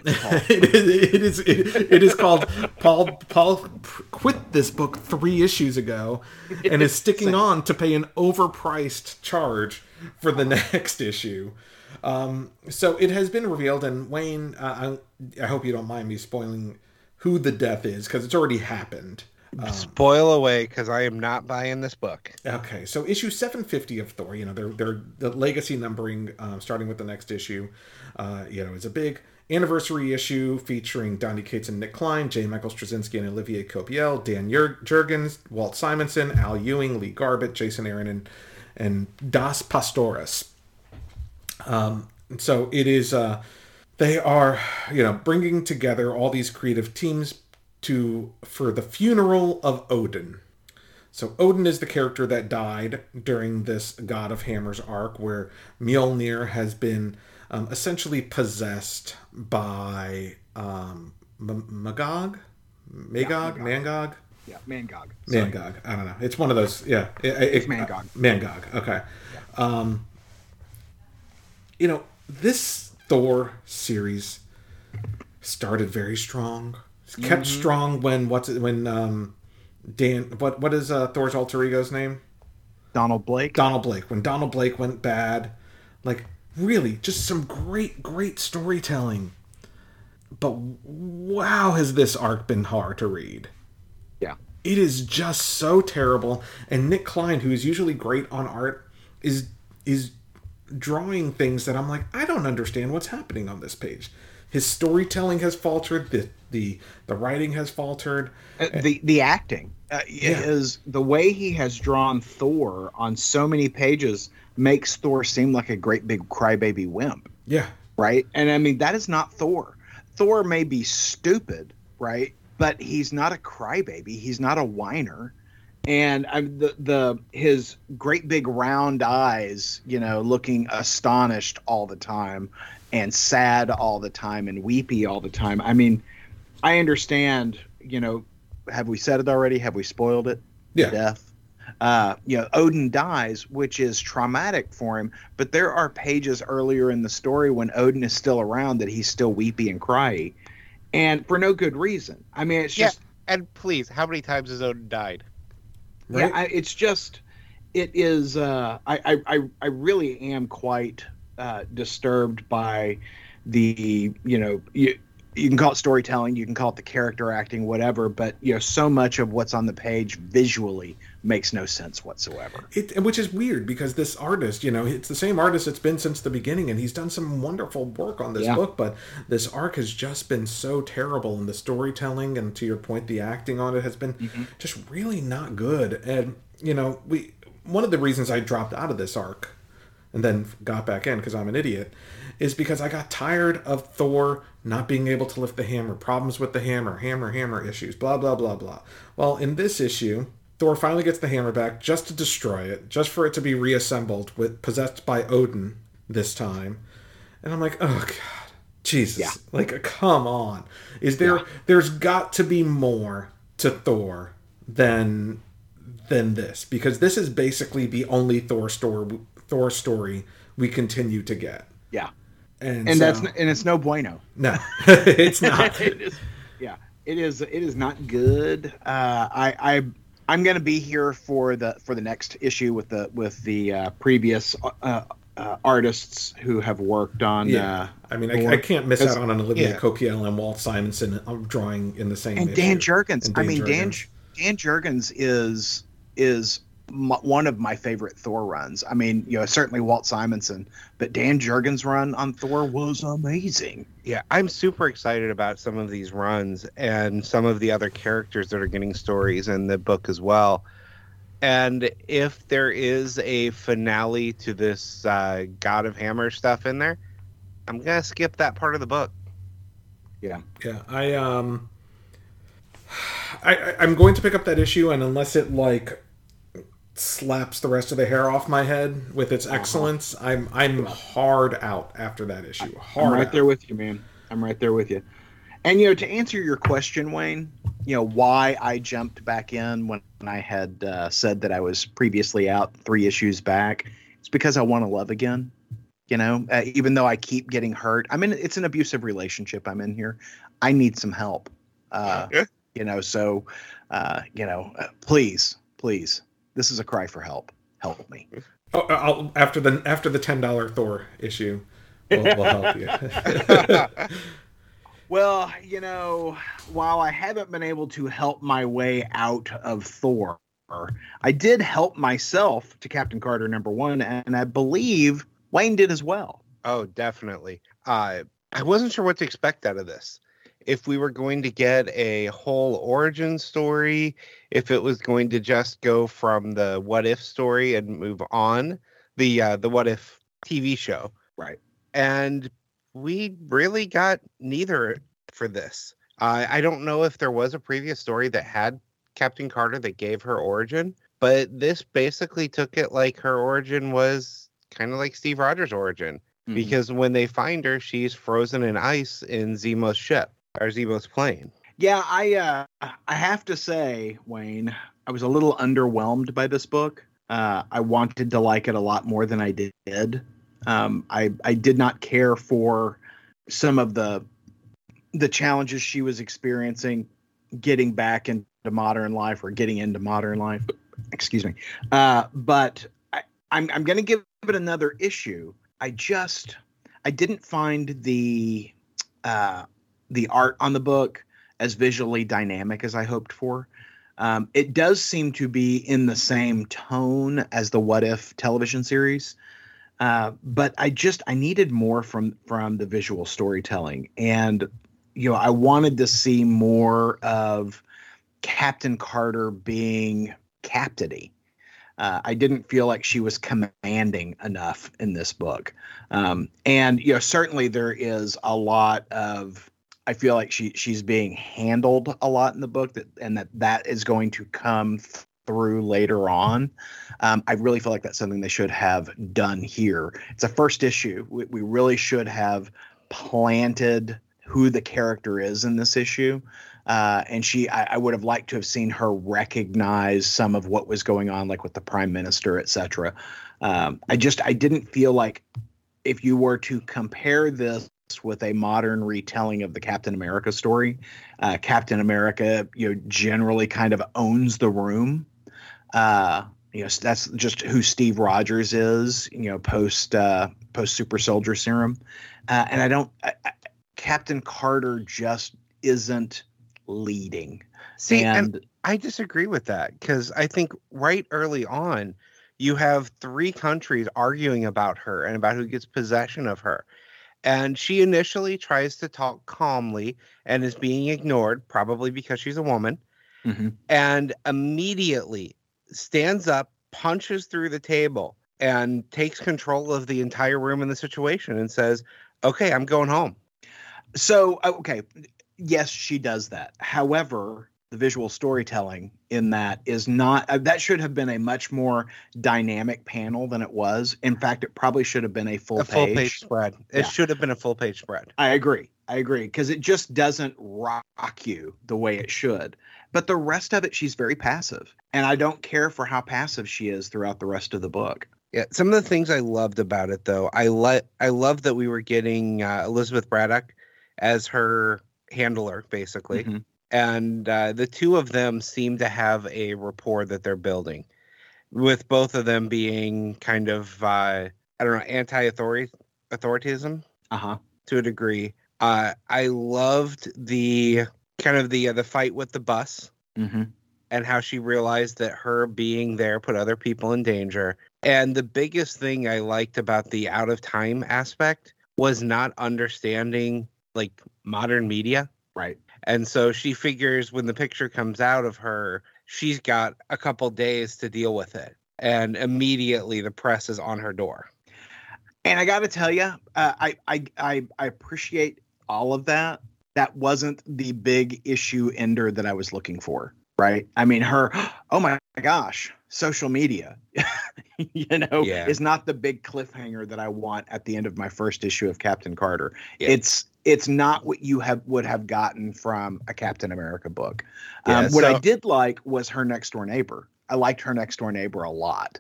It is called Paul quit this book 3 issues ago and is sticking on to pay an overpriced charge for the next issue. So it has been revealed, and Wayne, I hope you don't mind me spoiling who the death is, because it's already happened. Spoil away, because I am not buying this book. Okay, so issue 750 of Thor, they're the legacy numbering, starting with the next issue. It's a big anniversary issue featuring Donny Cates and Nick Klein, J. Michael Straczynski and Olivier Copiel, Dan Jurgens, Walt Simonson, Al Ewing, Lee Garbett, Jason Aaron, and Das Pastores. So it is, they are, bringing together all these creative teams for the funeral of Odin. So Odin is the character that died during this God of Hammers arc, where Mjolnir has been essentially possessed by Mangog? Mangog? Yeah, Mangog. Mangog. I don't know. It's one of those. Yeah, it's Mangog. Mangog. Okay. Yeah. This Thor series started very strong. Kept strong when Dan, what is Thor's alter ego's name? Donald Blake. When Donald Blake went bad, really just some great storytelling. But wow, has this arc been hard to read? Yeah, it is just so terrible. And Nick Klein, who is usually great on art, is drawing things that I'm like, I don't understand what's happening on this page. His storytelling has faltered. The writing has faltered. The acting is the way he has drawn Thor on so many pages makes Thor seem like a great big crybaby wimp. Yeah. Right. And I mean, that is not Thor. Thor may be stupid, right? But he's not a crybaby. He's not a whiner. And his great big round eyes, looking astonished all the time, and sad all the time, and weepy all the time. I mean, I understand, have we said it already? Have we spoiled it? Yeah. Death. Odin dies, which is traumatic for him. But there are pages earlier in the story when Odin is still around that he's still weepy and cryy, and for no good reason. I mean, it's just. And please, how many times has Odin died? Right? Yeah, it is. I really am quite disturbed by the, you can call it storytelling, you can call it the character acting, whatever, but so much of what's on the page visually makes no sense whatsoever. Which is weird because this artist, it's the same artist it's been since the beginning, and he's done some wonderful work on this book, but this arc has just been so terrible, and the storytelling, and to your point, the acting on it has been just really not good. And one of the reasons I dropped out of this arc and then got back in, because I'm an idiot, is because I got tired of Thor not being able to lift the hammer, problems with the hammer issues, blah, blah, blah, blah. Well, in this issue, Thor finally gets the hammer back just to destroy it, just for it to be reassembled, possessed by Odin this time. And I'm like, oh, God, Jesus. Yeah. Like, come on. There's got to be more to Thor than this, because this is basically the only Thor story we continue to get. Yeah. And it's no bueno. No, it's not. It is not good. I'm going to be here for the next issue with the previous artists who have worked on. Yeah. I can't miss out on an Olivia Coquiel and Walt Simonson drawing in the same. And issue. Dan Jurgens. Dan Jurgens is one of my favorite Thor runs. Certainly Walt Simonson, but Dan Jurgens' run on Thor was amazing. Yeah, I'm super excited about some of these runs and some of the other characters that are getting stories in the book as well. And if there is a finale to this God of Hammer stuff in there, I'm going to skip that part of the book. Yeah. Yeah, I'm going to pick up that issue, and unless it slaps the rest of the hair off my head with its excellence, I'm hard out after that issue. I'm right there with you, man. I'm right there with you. And to answer your question, Wayne, why I jumped back in when I had said that I was previously out 3 issues back, it's because I want to love again. Even though I keep getting hurt, it's an abusive relationship I'm in here. I need some help. Please. This is a cry for help. Help me. Oh, after the $10 Thor issue, we'll help you. Well, while I haven't been able to help my way out of Thor, I did help myself to Captain Carter #1, and I believe Wayne did as well. Oh, definitely. I wasn't sure what to expect out of this. If we were going to get a whole origin story, if it was going to just go from the What If story and move on, the What If TV show. Right. And we really got neither for this. I don't know if there was a previous story that had Captain Carter that gave her origin, but this basically took it like her origin was kind of like Steve Rogers' origin. Mm-hmm. Because when they find her, she's frozen in ice in Zemo's ship. Or Zemo's plane. Yeah, I have to say, Wayne, I was a little underwhelmed by this book. I wanted to like it a lot more than I did. I did not care for some of the challenges she was experiencing getting back into modern life or getting into modern life. Excuse me. But I'm going to give it another issue. I didn't find the art on the book as visually dynamic as I hoped for. It does seem to be in the same tone as the What If television series. But I needed more from the visual storytelling. And, I wanted to see more of Captain Carter being captain-y. I didn't feel like she was commanding enough in this book. And, certainly there is a lot of, I feel like she's being handled a lot in the book, that is going to come through later on. I really feel like that's something they should have done here. It's a first issue. We really should have planted who the character is in this issue. And I would have liked to have seen her recognize some of what was going on, like with the prime minister, etc. I didn't feel like, if you were to compare this with a modern retelling of the Captain America story, Captain America, generally kind of owns the room. So that's just who Steve Rogers is, post Super Soldier Serum. And Captain Carter just isn't leading. And I disagree with that, because I think right early on, you have 3 countries arguing about her and about who gets possession of her. And she initially tries to talk calmly and is being ignored, probably because she's a woman, and immediately stands up, punches through the table, and takes control of the entire room and the situation and says, okay, I'm going home. So, okay, yes, she does that. However, the visual storytelling in that is not, that should have been a much more dynamic panel than it was. In fact, it probably should have been a full page spread. It should have been a full page spread. I agree, because it just doesn't rock you the way it should. But the rest of it, she's very passive, and I don't care for how passive she is throughout the rest of the book. Yeah, some of the things I loved about it, though, I love that we were getting Elizabeth Braddock as her handler, basically. And the two of them seem to have a rapport that they're building, with both of them being kind of, anti-authoritism to a degree. I loved the kind of the fight with the bus and how she realized that her being there put other people in danger. And the biggest thing I liked about the out of time aspect was not understanding like modern media. Right. And so she figures when the picture comes out of her, she's got a couple days to deal with it. And immediately the press is on her door. And I got to tell you, I appreciate all of that. That wasn't the big issue ender that I was looking for. Right. I mean, oh my gosh, social media, is not the big cliffhanger that I want at the end of my first issue of Captain Carter. Yeah. It's not what you would have gotten from a Captain America book. What I did like was her next door neighbor. I liked her next door neighbor a lot.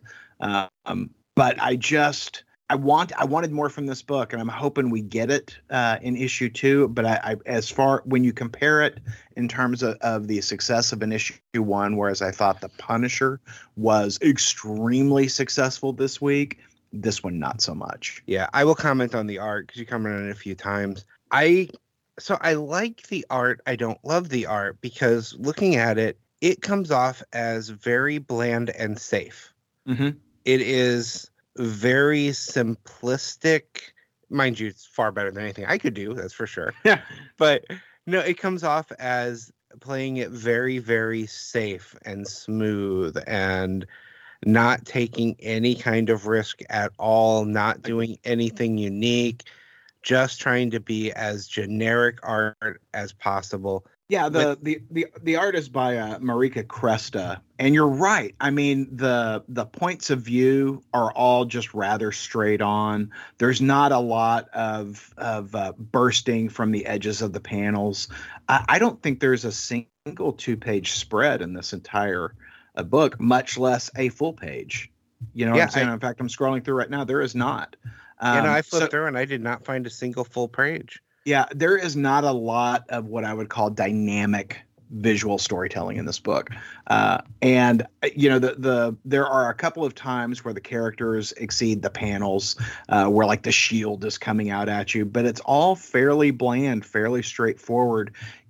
But I wanted more from this book, and I'm hoping we get it in issue 2. But when you compare it in terms of the success of an issue 1, whereas I thought The Punisher was extremely successful this week, this one not so much. Yeah, I will comment on the art because you commented on it a few times. I like the art. I don't love the art because looking at it, it comes off as very bland and safe. It is very simplistic. Mind you, it's far better than anything I could do, that's for sure. Yeah. But no, it comes off as playing it very, very safe and smooth and not taking any kind of risk at all, not doing anything unique, just trying to be as generic art as possible. Yeah, the art is by Marika Cresta, and you're right. I mean, the points of view are all just rather straight on. There's not a lot of bursting from the edges of the panels. I don't think there's a single 2-page spread in this entire book, much less a full page. You know what I'm saying? In fact, I'm scrolling through right now. There is not. I flipped through and I did not find a single full page. Yeah, there is not a lot of what I would call dynamic visual storytelling in this book. And there are a couple of times where the characters exceed the panels, where like the shield is coming out at you, but it's all fairly bland, fairly straightforward.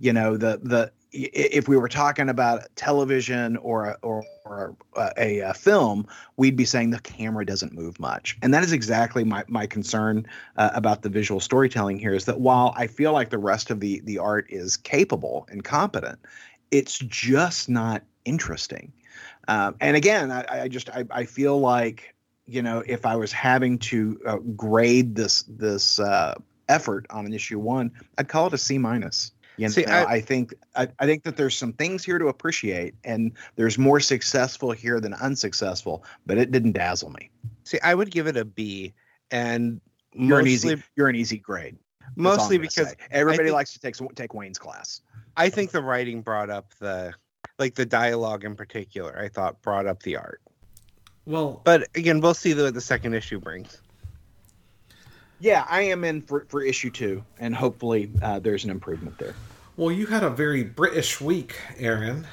If we were talking about television or a film, we'd be saying the camera doesn't move much. And that is exactly my concern about the visual storytelling here, is that while I feel like the rest of the art is capable and competent, it's just not interesting. And again, I feel like, if I was having to grade this effort on an issue 1, I'd call it a C-. I think that there's some things here to appreciate, and there's more successful here than unsuccessful, but it didn't dazzle me. See, I would give it a B, and you're an easy grade. Mostly I'm gonna because say. Everybody I think- likes to take Wayne's class. I think the writing brought up the dialogue in particular. I thought brought up the art. Well, But again, we'll see what the second issue brings. Yeah, I am in for issue 2, and hopefully there's an improvement there. well, you had a very British week, Aaron,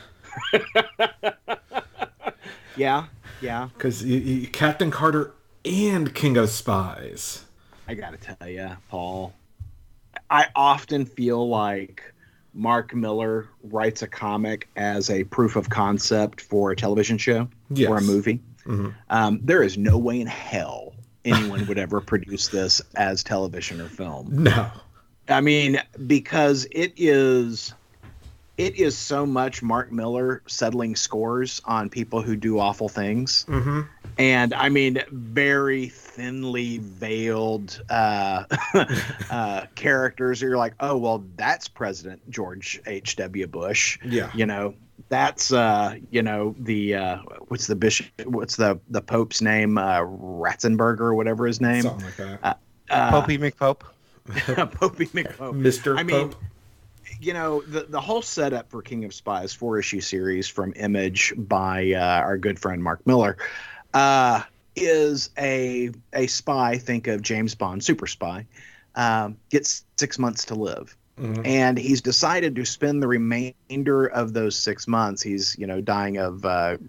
Yeah. because you Captain Carter and King of Spies. I gotta tell you, Paul, I often feel like Mark Miller writes a comic as a proof of concept for a television show or a Yes. movie. Mhm. There is no way in hell anyone would ever produce this as television or film. No. I mean, because it is so much Mark Miller settling scores on people who do awful things. Mm-hmm. And I mean, very thinly veiled characters. You're like, oh, well, that's President George H.W. Bush. Yeah. You know, that's, the, what's the bishop, what's the Pope's name? Ratzenberger or whatever his name. Something like that. Popey McPope. Popey McPope. Mr. I Pope. mean, you know, the whole setup for King of Spies 4-issue series from Image by our good friend Mark Miller is a spy. Think of James Bond, super spy, gets 6 months to live. Mhm. And he's decided to spend the remainder of those 6 months. He's, dying of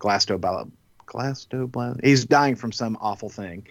he's dying from some awful thing.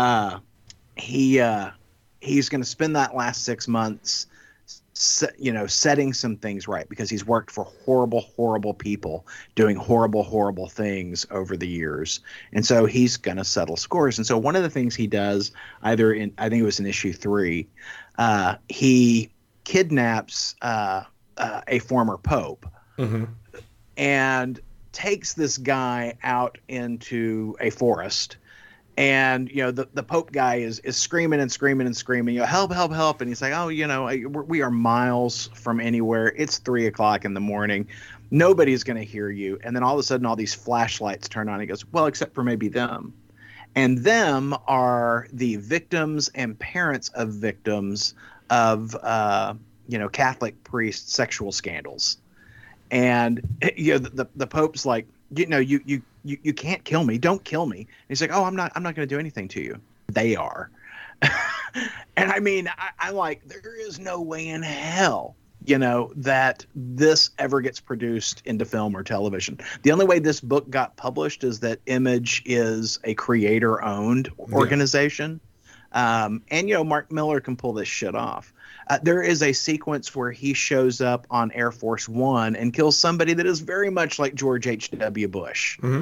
He's going to spend that last 6 months, setting some things right, because he's worked for horrible people doing horrible things over the years. And so he's going to settle scores. And so one of the things he does, I think it was in issue 3, he kidnaps a former pope Mm-hmm. and takes this guy out into a forest. And, the Pope guy is screaming and screaming, help. And he's like, oh, we are miles from anywhere. It's 3:00 in the morning. Nobody's going to hear you. And then all of a sudden, all these flashlights turn on. He goes, well, except for maybe them. And them are the victims and parents of victims of, Catholic priest sexual scandals. And, the Pope's like, you can't kill me. Don't kill me. And he's like, oh, I'm not going to do anything to you. They are. And I mean, I'm like, there is no way in hell, that this ever gets produced into film or television. The only way this book got published is that Image is a creator-owned organization. And, Mark Miller can pull this shit off. There is a sequence where he shows up on Air Force One and kills somebody that is very much like George H.W. Bush. Mm-hmm.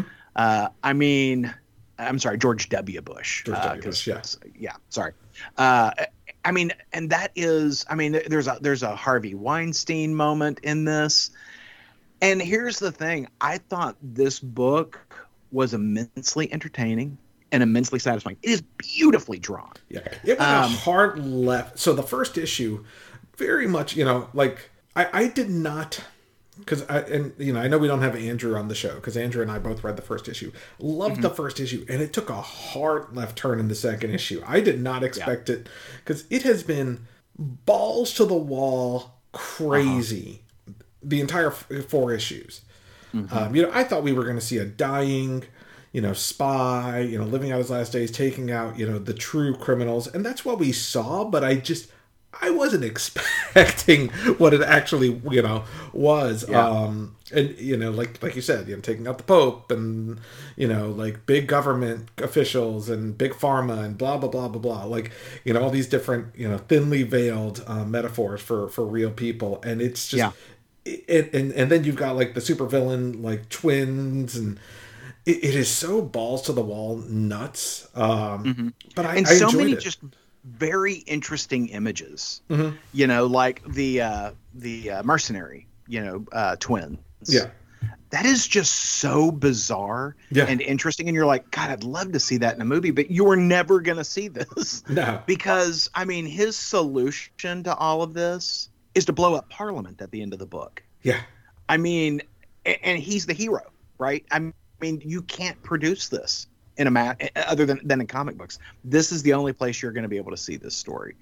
I'm sorry, George W. Bush. George W. Bush, yeah. Yeah, sorry. And that is, there's a Harvey Weinstein moment in this. And here's the thing. I thought this book was immensely entertaining and immensely satisfying. It is beautifully drawn. Yeah, it went a hard left. So the first issue, very much, I did not, because I know we don't have Andrew on the show, because Andrew and I both read the first issue. Loved the first issue, and it took a hard left turn in the second issue. I did not expect it, because it has been balls to the wall crazy the entire 4 issues. I thought we were going to see a dying, spy, living out his last days, taking out, the true criminals. And that's what we saw. But I wasn't expecting what it actually, was. Yeah. And, like you said, taking out the Pope and, big government officials and big pharma and blah, blah, blah, blah, blah. All these different, thinly veiled metaphors for real people. And it's just, and then you've got the supervillain, twins, and it is so balls to the wall nuts. But I so enjoyed many it. just very interesting images. Mm-hmm. Like the mercenary, twins. Yeah. That is just so bizarre and interesting. And you're like, God, I'd love to see that in a movie, but you're never going to see this. No. Because, his solution to all of this is to blow up Parliament at the end of the book. Yeah. And he's the hero, right? You can't produce this in other than in comic books. This is the only place you're going to be able to see this story.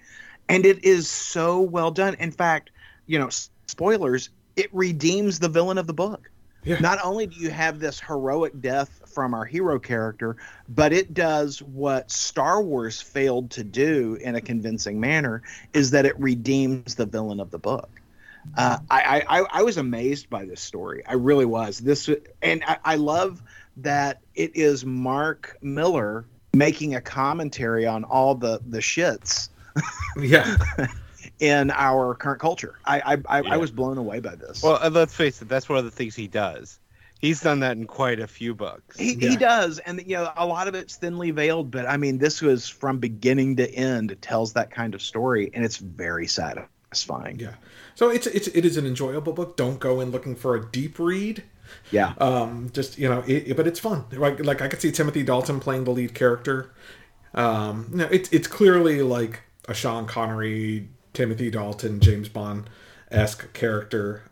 And it is so well done. In fact, spoilers, it redeems the villain of the book. Yeah. Not only do you have this heroic death from our hero character, but it does what Star Wars failed to do in a convincing manner, is that it redeems the villain of the book. I was amazed by this story. I really was. I love that it is Mark Miller making a commentary on all the shits Yeah. in our current culture. I was blown away by this. Well, let's face it, that's one of the things he does. He's done that in quite a few books. He does, and a lot of it's thinly veiled, but I mean, this was from beginning to end. It tells that kind of story, and it's very satisfying. Yeah. So it is an enjoyable book. Don't go in looking for a deep read. Yeah. But it's fun. Like I could see Timothy Dalton playing the lead character. It's clearly like a Sean Connery, Timothy Dalton, James Bond-esque character.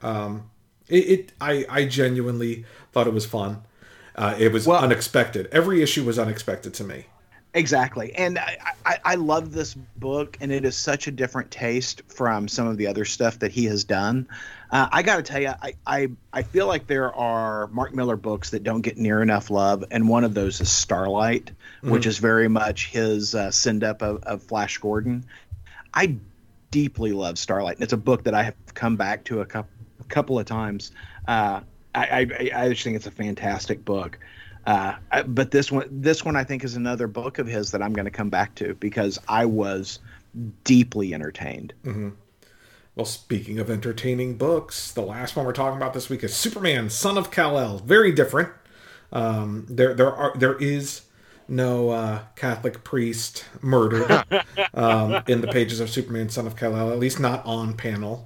I genuinely thought it was fun. It was unexpected. Every issue was unexpected to me. Exactly. And I love this book, and it is such a different taste from some of the other stuff that he has done. I got to tell you, I feel like there are Mark Miller books that don't get near enough love, and one of those is Starlight, which is very much his send-up of Flash Gordon. I deeply love Starlight, and it's a book that I have come back to a couple of times. I just think it's a fantastic book. But this one I think is another book of his that I'm going to come back to because I was deeply entertained. Mm-hmm. Well, speaking of entertaining books, the last one we're talking about this week is Superman, Son of Kal-El. Very different. There is no Catholic priest murdered in the pages of Superman, Son of Kal-El, at least not on panel.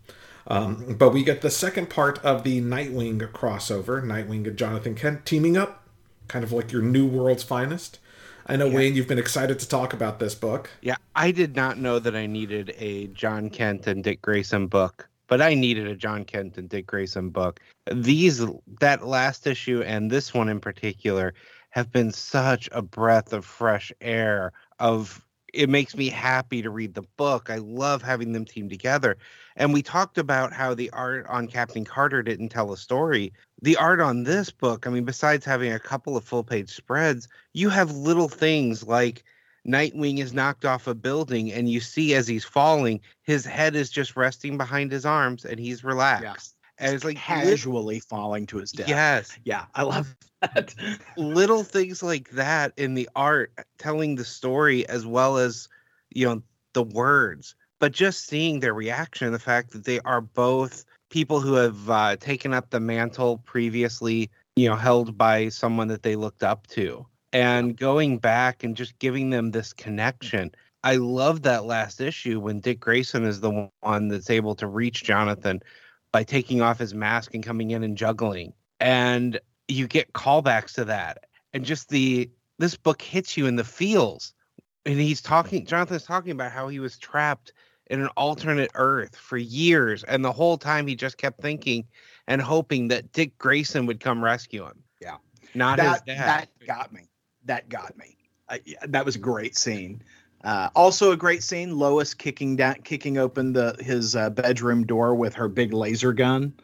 But we get the second part of the Nightwing crossover, Nightwing and Jonathan Kent teaming up. Kind of like your New World's Finest. I know, Wayne, you've been excited to talk about this book. Yeah, I did not know that I needed a John Kent and Dick Grayson book, but I needed a John Kent and Dick Grayson book. That last issue and this one in particular have been such a breath of fresh air. It makes me happy to read the book. I love having them team together. And we talked about how the art on Captain Carter didn't tell a story. The art on this book, I mean, besides having a couple of full-page spreads, you have little things like Nightwing is knocked off a building, and you see as he's falling, his head is just resting behind his arms, and he's relaxed. Yeah. And it's like casually falling to his death. Yes. Yeah, I love that. Little things like that in the art, telling the story as well as, the words. But just seeing their reaction, the fact that they are both people who have taken up the mantle previously, held by someone that they looked up to, and going back and just giving them this connection. I love that last issue when Dick Grayson is the one that's able to reach Jonathan by taking off his mask and coming in and juggling. And you get callbacks to that. And just this book hits you in the feels. And Jonathan's talking about how he was trapped in an alternate Earth for years. And the whole time he just kept thinking and hoping that Dick Grayson would come rescue him. Yeah. Not his dad. That got me. That was a great scene. Also a great scene, Lois kicking open his bedroom door with her big laser gun.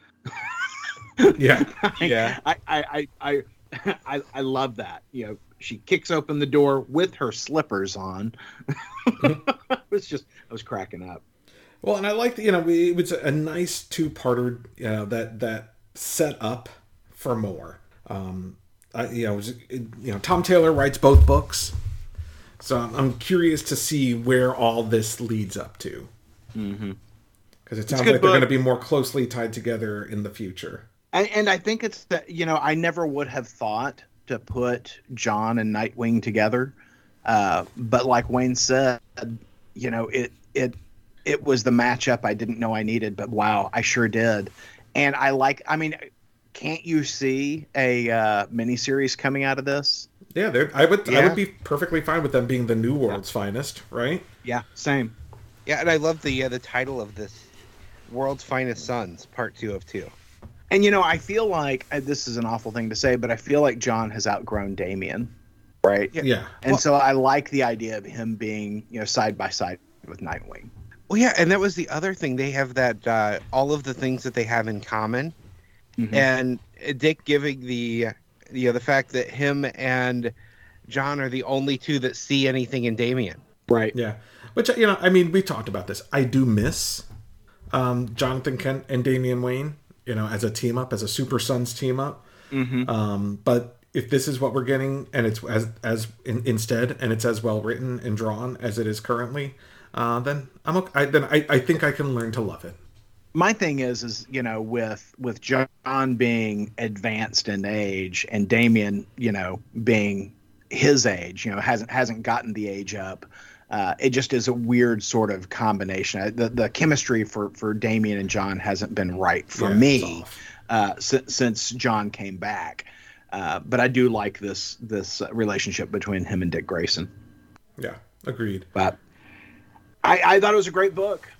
Yeah. Yeah. I love that. She kicks open the door with her slippers on. I was cracking up. Well, and I like it was a nice two-parter that set up for more. Tom Taylor writes both books, so I'm curious to see where all this leads up to. Mm-hmm. Because it sounds like they're going to be more closely tied together in the future. And I think it's that I never would have thought to put John and Nightwing together, but like Wayne said, it was the matchup I didn't know I needed, but wow, I sure did. And can't you see a miniseries coming out of this? Yeah, I would be perfectly fine with them being the New World's Finest, right? Yeah, same. Yeah, and I love the title of this, World's Finest Sons, Part 2 of 2. And I feel like this is an awful thing to say, but I feel like John has outgrown Damian, right? Yeah. And so I like the idea of him being, side by side Nightwing. Well, yeah, and that was the other thing. They have that all of the things that they have in common, and Dick giving the fact that him and John are the only two that see anything in Damian. Right. Yeah. Which, I mean, we talked about this. I do miss Jonathan Kent and Damian Wayne, as a team up, as a Super Sons team up. But if this is what we're getting, and it's instead, and it's as well written and drawn as it is currently, then I'm okay. I think I can learn to love it. My thing is with John being advanced in age and Damian, being his age, hasn't gotten the age up. It just is a weird sort of combination. The chemistry for Damian and John hasn't been right for me since John came back. But I do like this relationship between him and Dick Grayson. Yeah, agreed. But I thought it was a great book.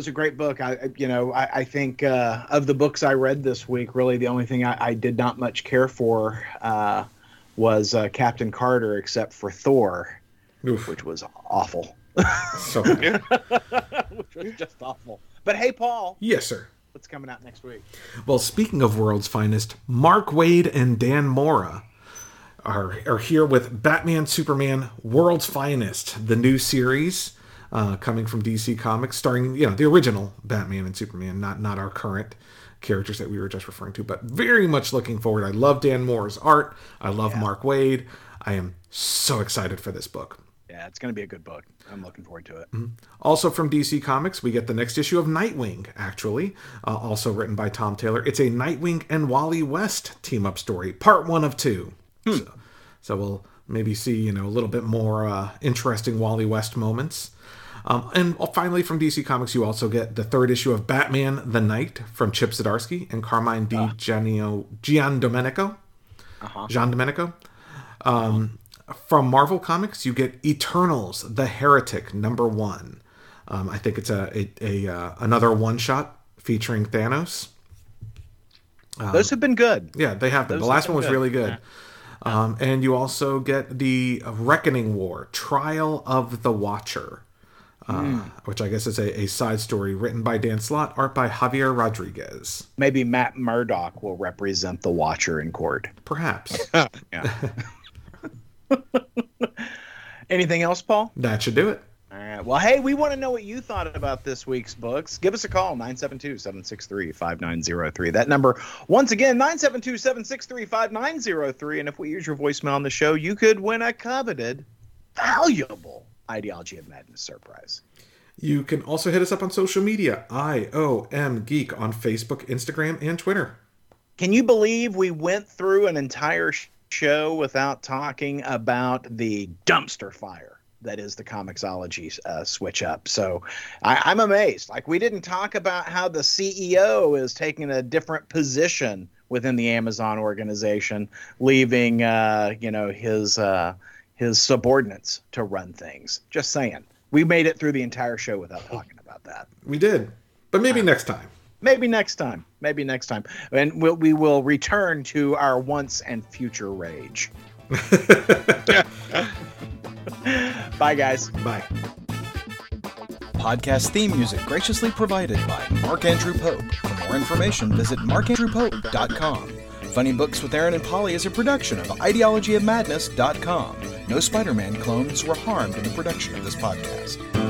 I think of the books I read this week, really the only thing I did not much care for was Captain Carter, except for Thor, which was awful. So bad. Which was just awful. But hey, Paul. Yes, sir. What's coming out next week? Well, speaking of World's Finest, Mark Waid and Dan Mora are here with Batman Superman World's Finest, the new series coming from DC Comics, starring the original Batman and Superman, not our current characters that we were just referring to, but very much looking forward. I love Dan Mora's art. I love Mark Waid. I am so excited for this book. Yeah, it's going to be a good book. I'm looking forward to it. Also from DC Comics, we get the next issue of Nightwing, actually, also written by Tom Taylor. It's a Nightwing and Wally West team-up story, part 1 of 2. So we'll maybe see, a little bit more interesting Wally West moments. And finally, from DC Comics, you also get the 3rd issue of Batman the Knight from Chip Zdarsky and Carmine Giandomenico. Giandomenico. From Marvel Comics, you get Eternals, The Heretic, #1. I think it's another one-shot featuring Thanos. Those have been good. Yeah, they have been. The last one was really good. And you also get the Reckoning War, Trial of the Watcher, which I guess is a side story written by Dan Slott, art by Javier Rodriguez. Maybe Matt Murdock will represent the Watcher in court. Perhaps. Yeah. Anything else, Paul? That should do it. All right. Well, hey, we want to know what you thought about this week's books. Give us a call, 972-763-5903. That number, once again, 972-763-5903. And if we use your voicemail on the show, you could win a coveted, valuable Ideology of Madness surprise. You can also hit us up on social media, IOM Geek on Facebook, Instagram, and Twitter. Can you believe we went through an entire show without talking about the dumpster fire that is the Comixology switch up? So I'm amazed. Like, we didn't talk about how the CEO is taking a different position within the Amazon organization, leaving his subordinates to run things. Just saying. We made it through the entire show without talking about that. We did. But maybe next time. Maybe next time. And we will return to our once and future rage. Bye, guys. Bye. Podcast theme music graciously provided by Mark Andrew Pope. For more information, visit markandrewpope.com. Funny Books with Aaron and Polly is a production of ideologyofmadness.com. No Spider-Man clones were harmed in the production of this podcast.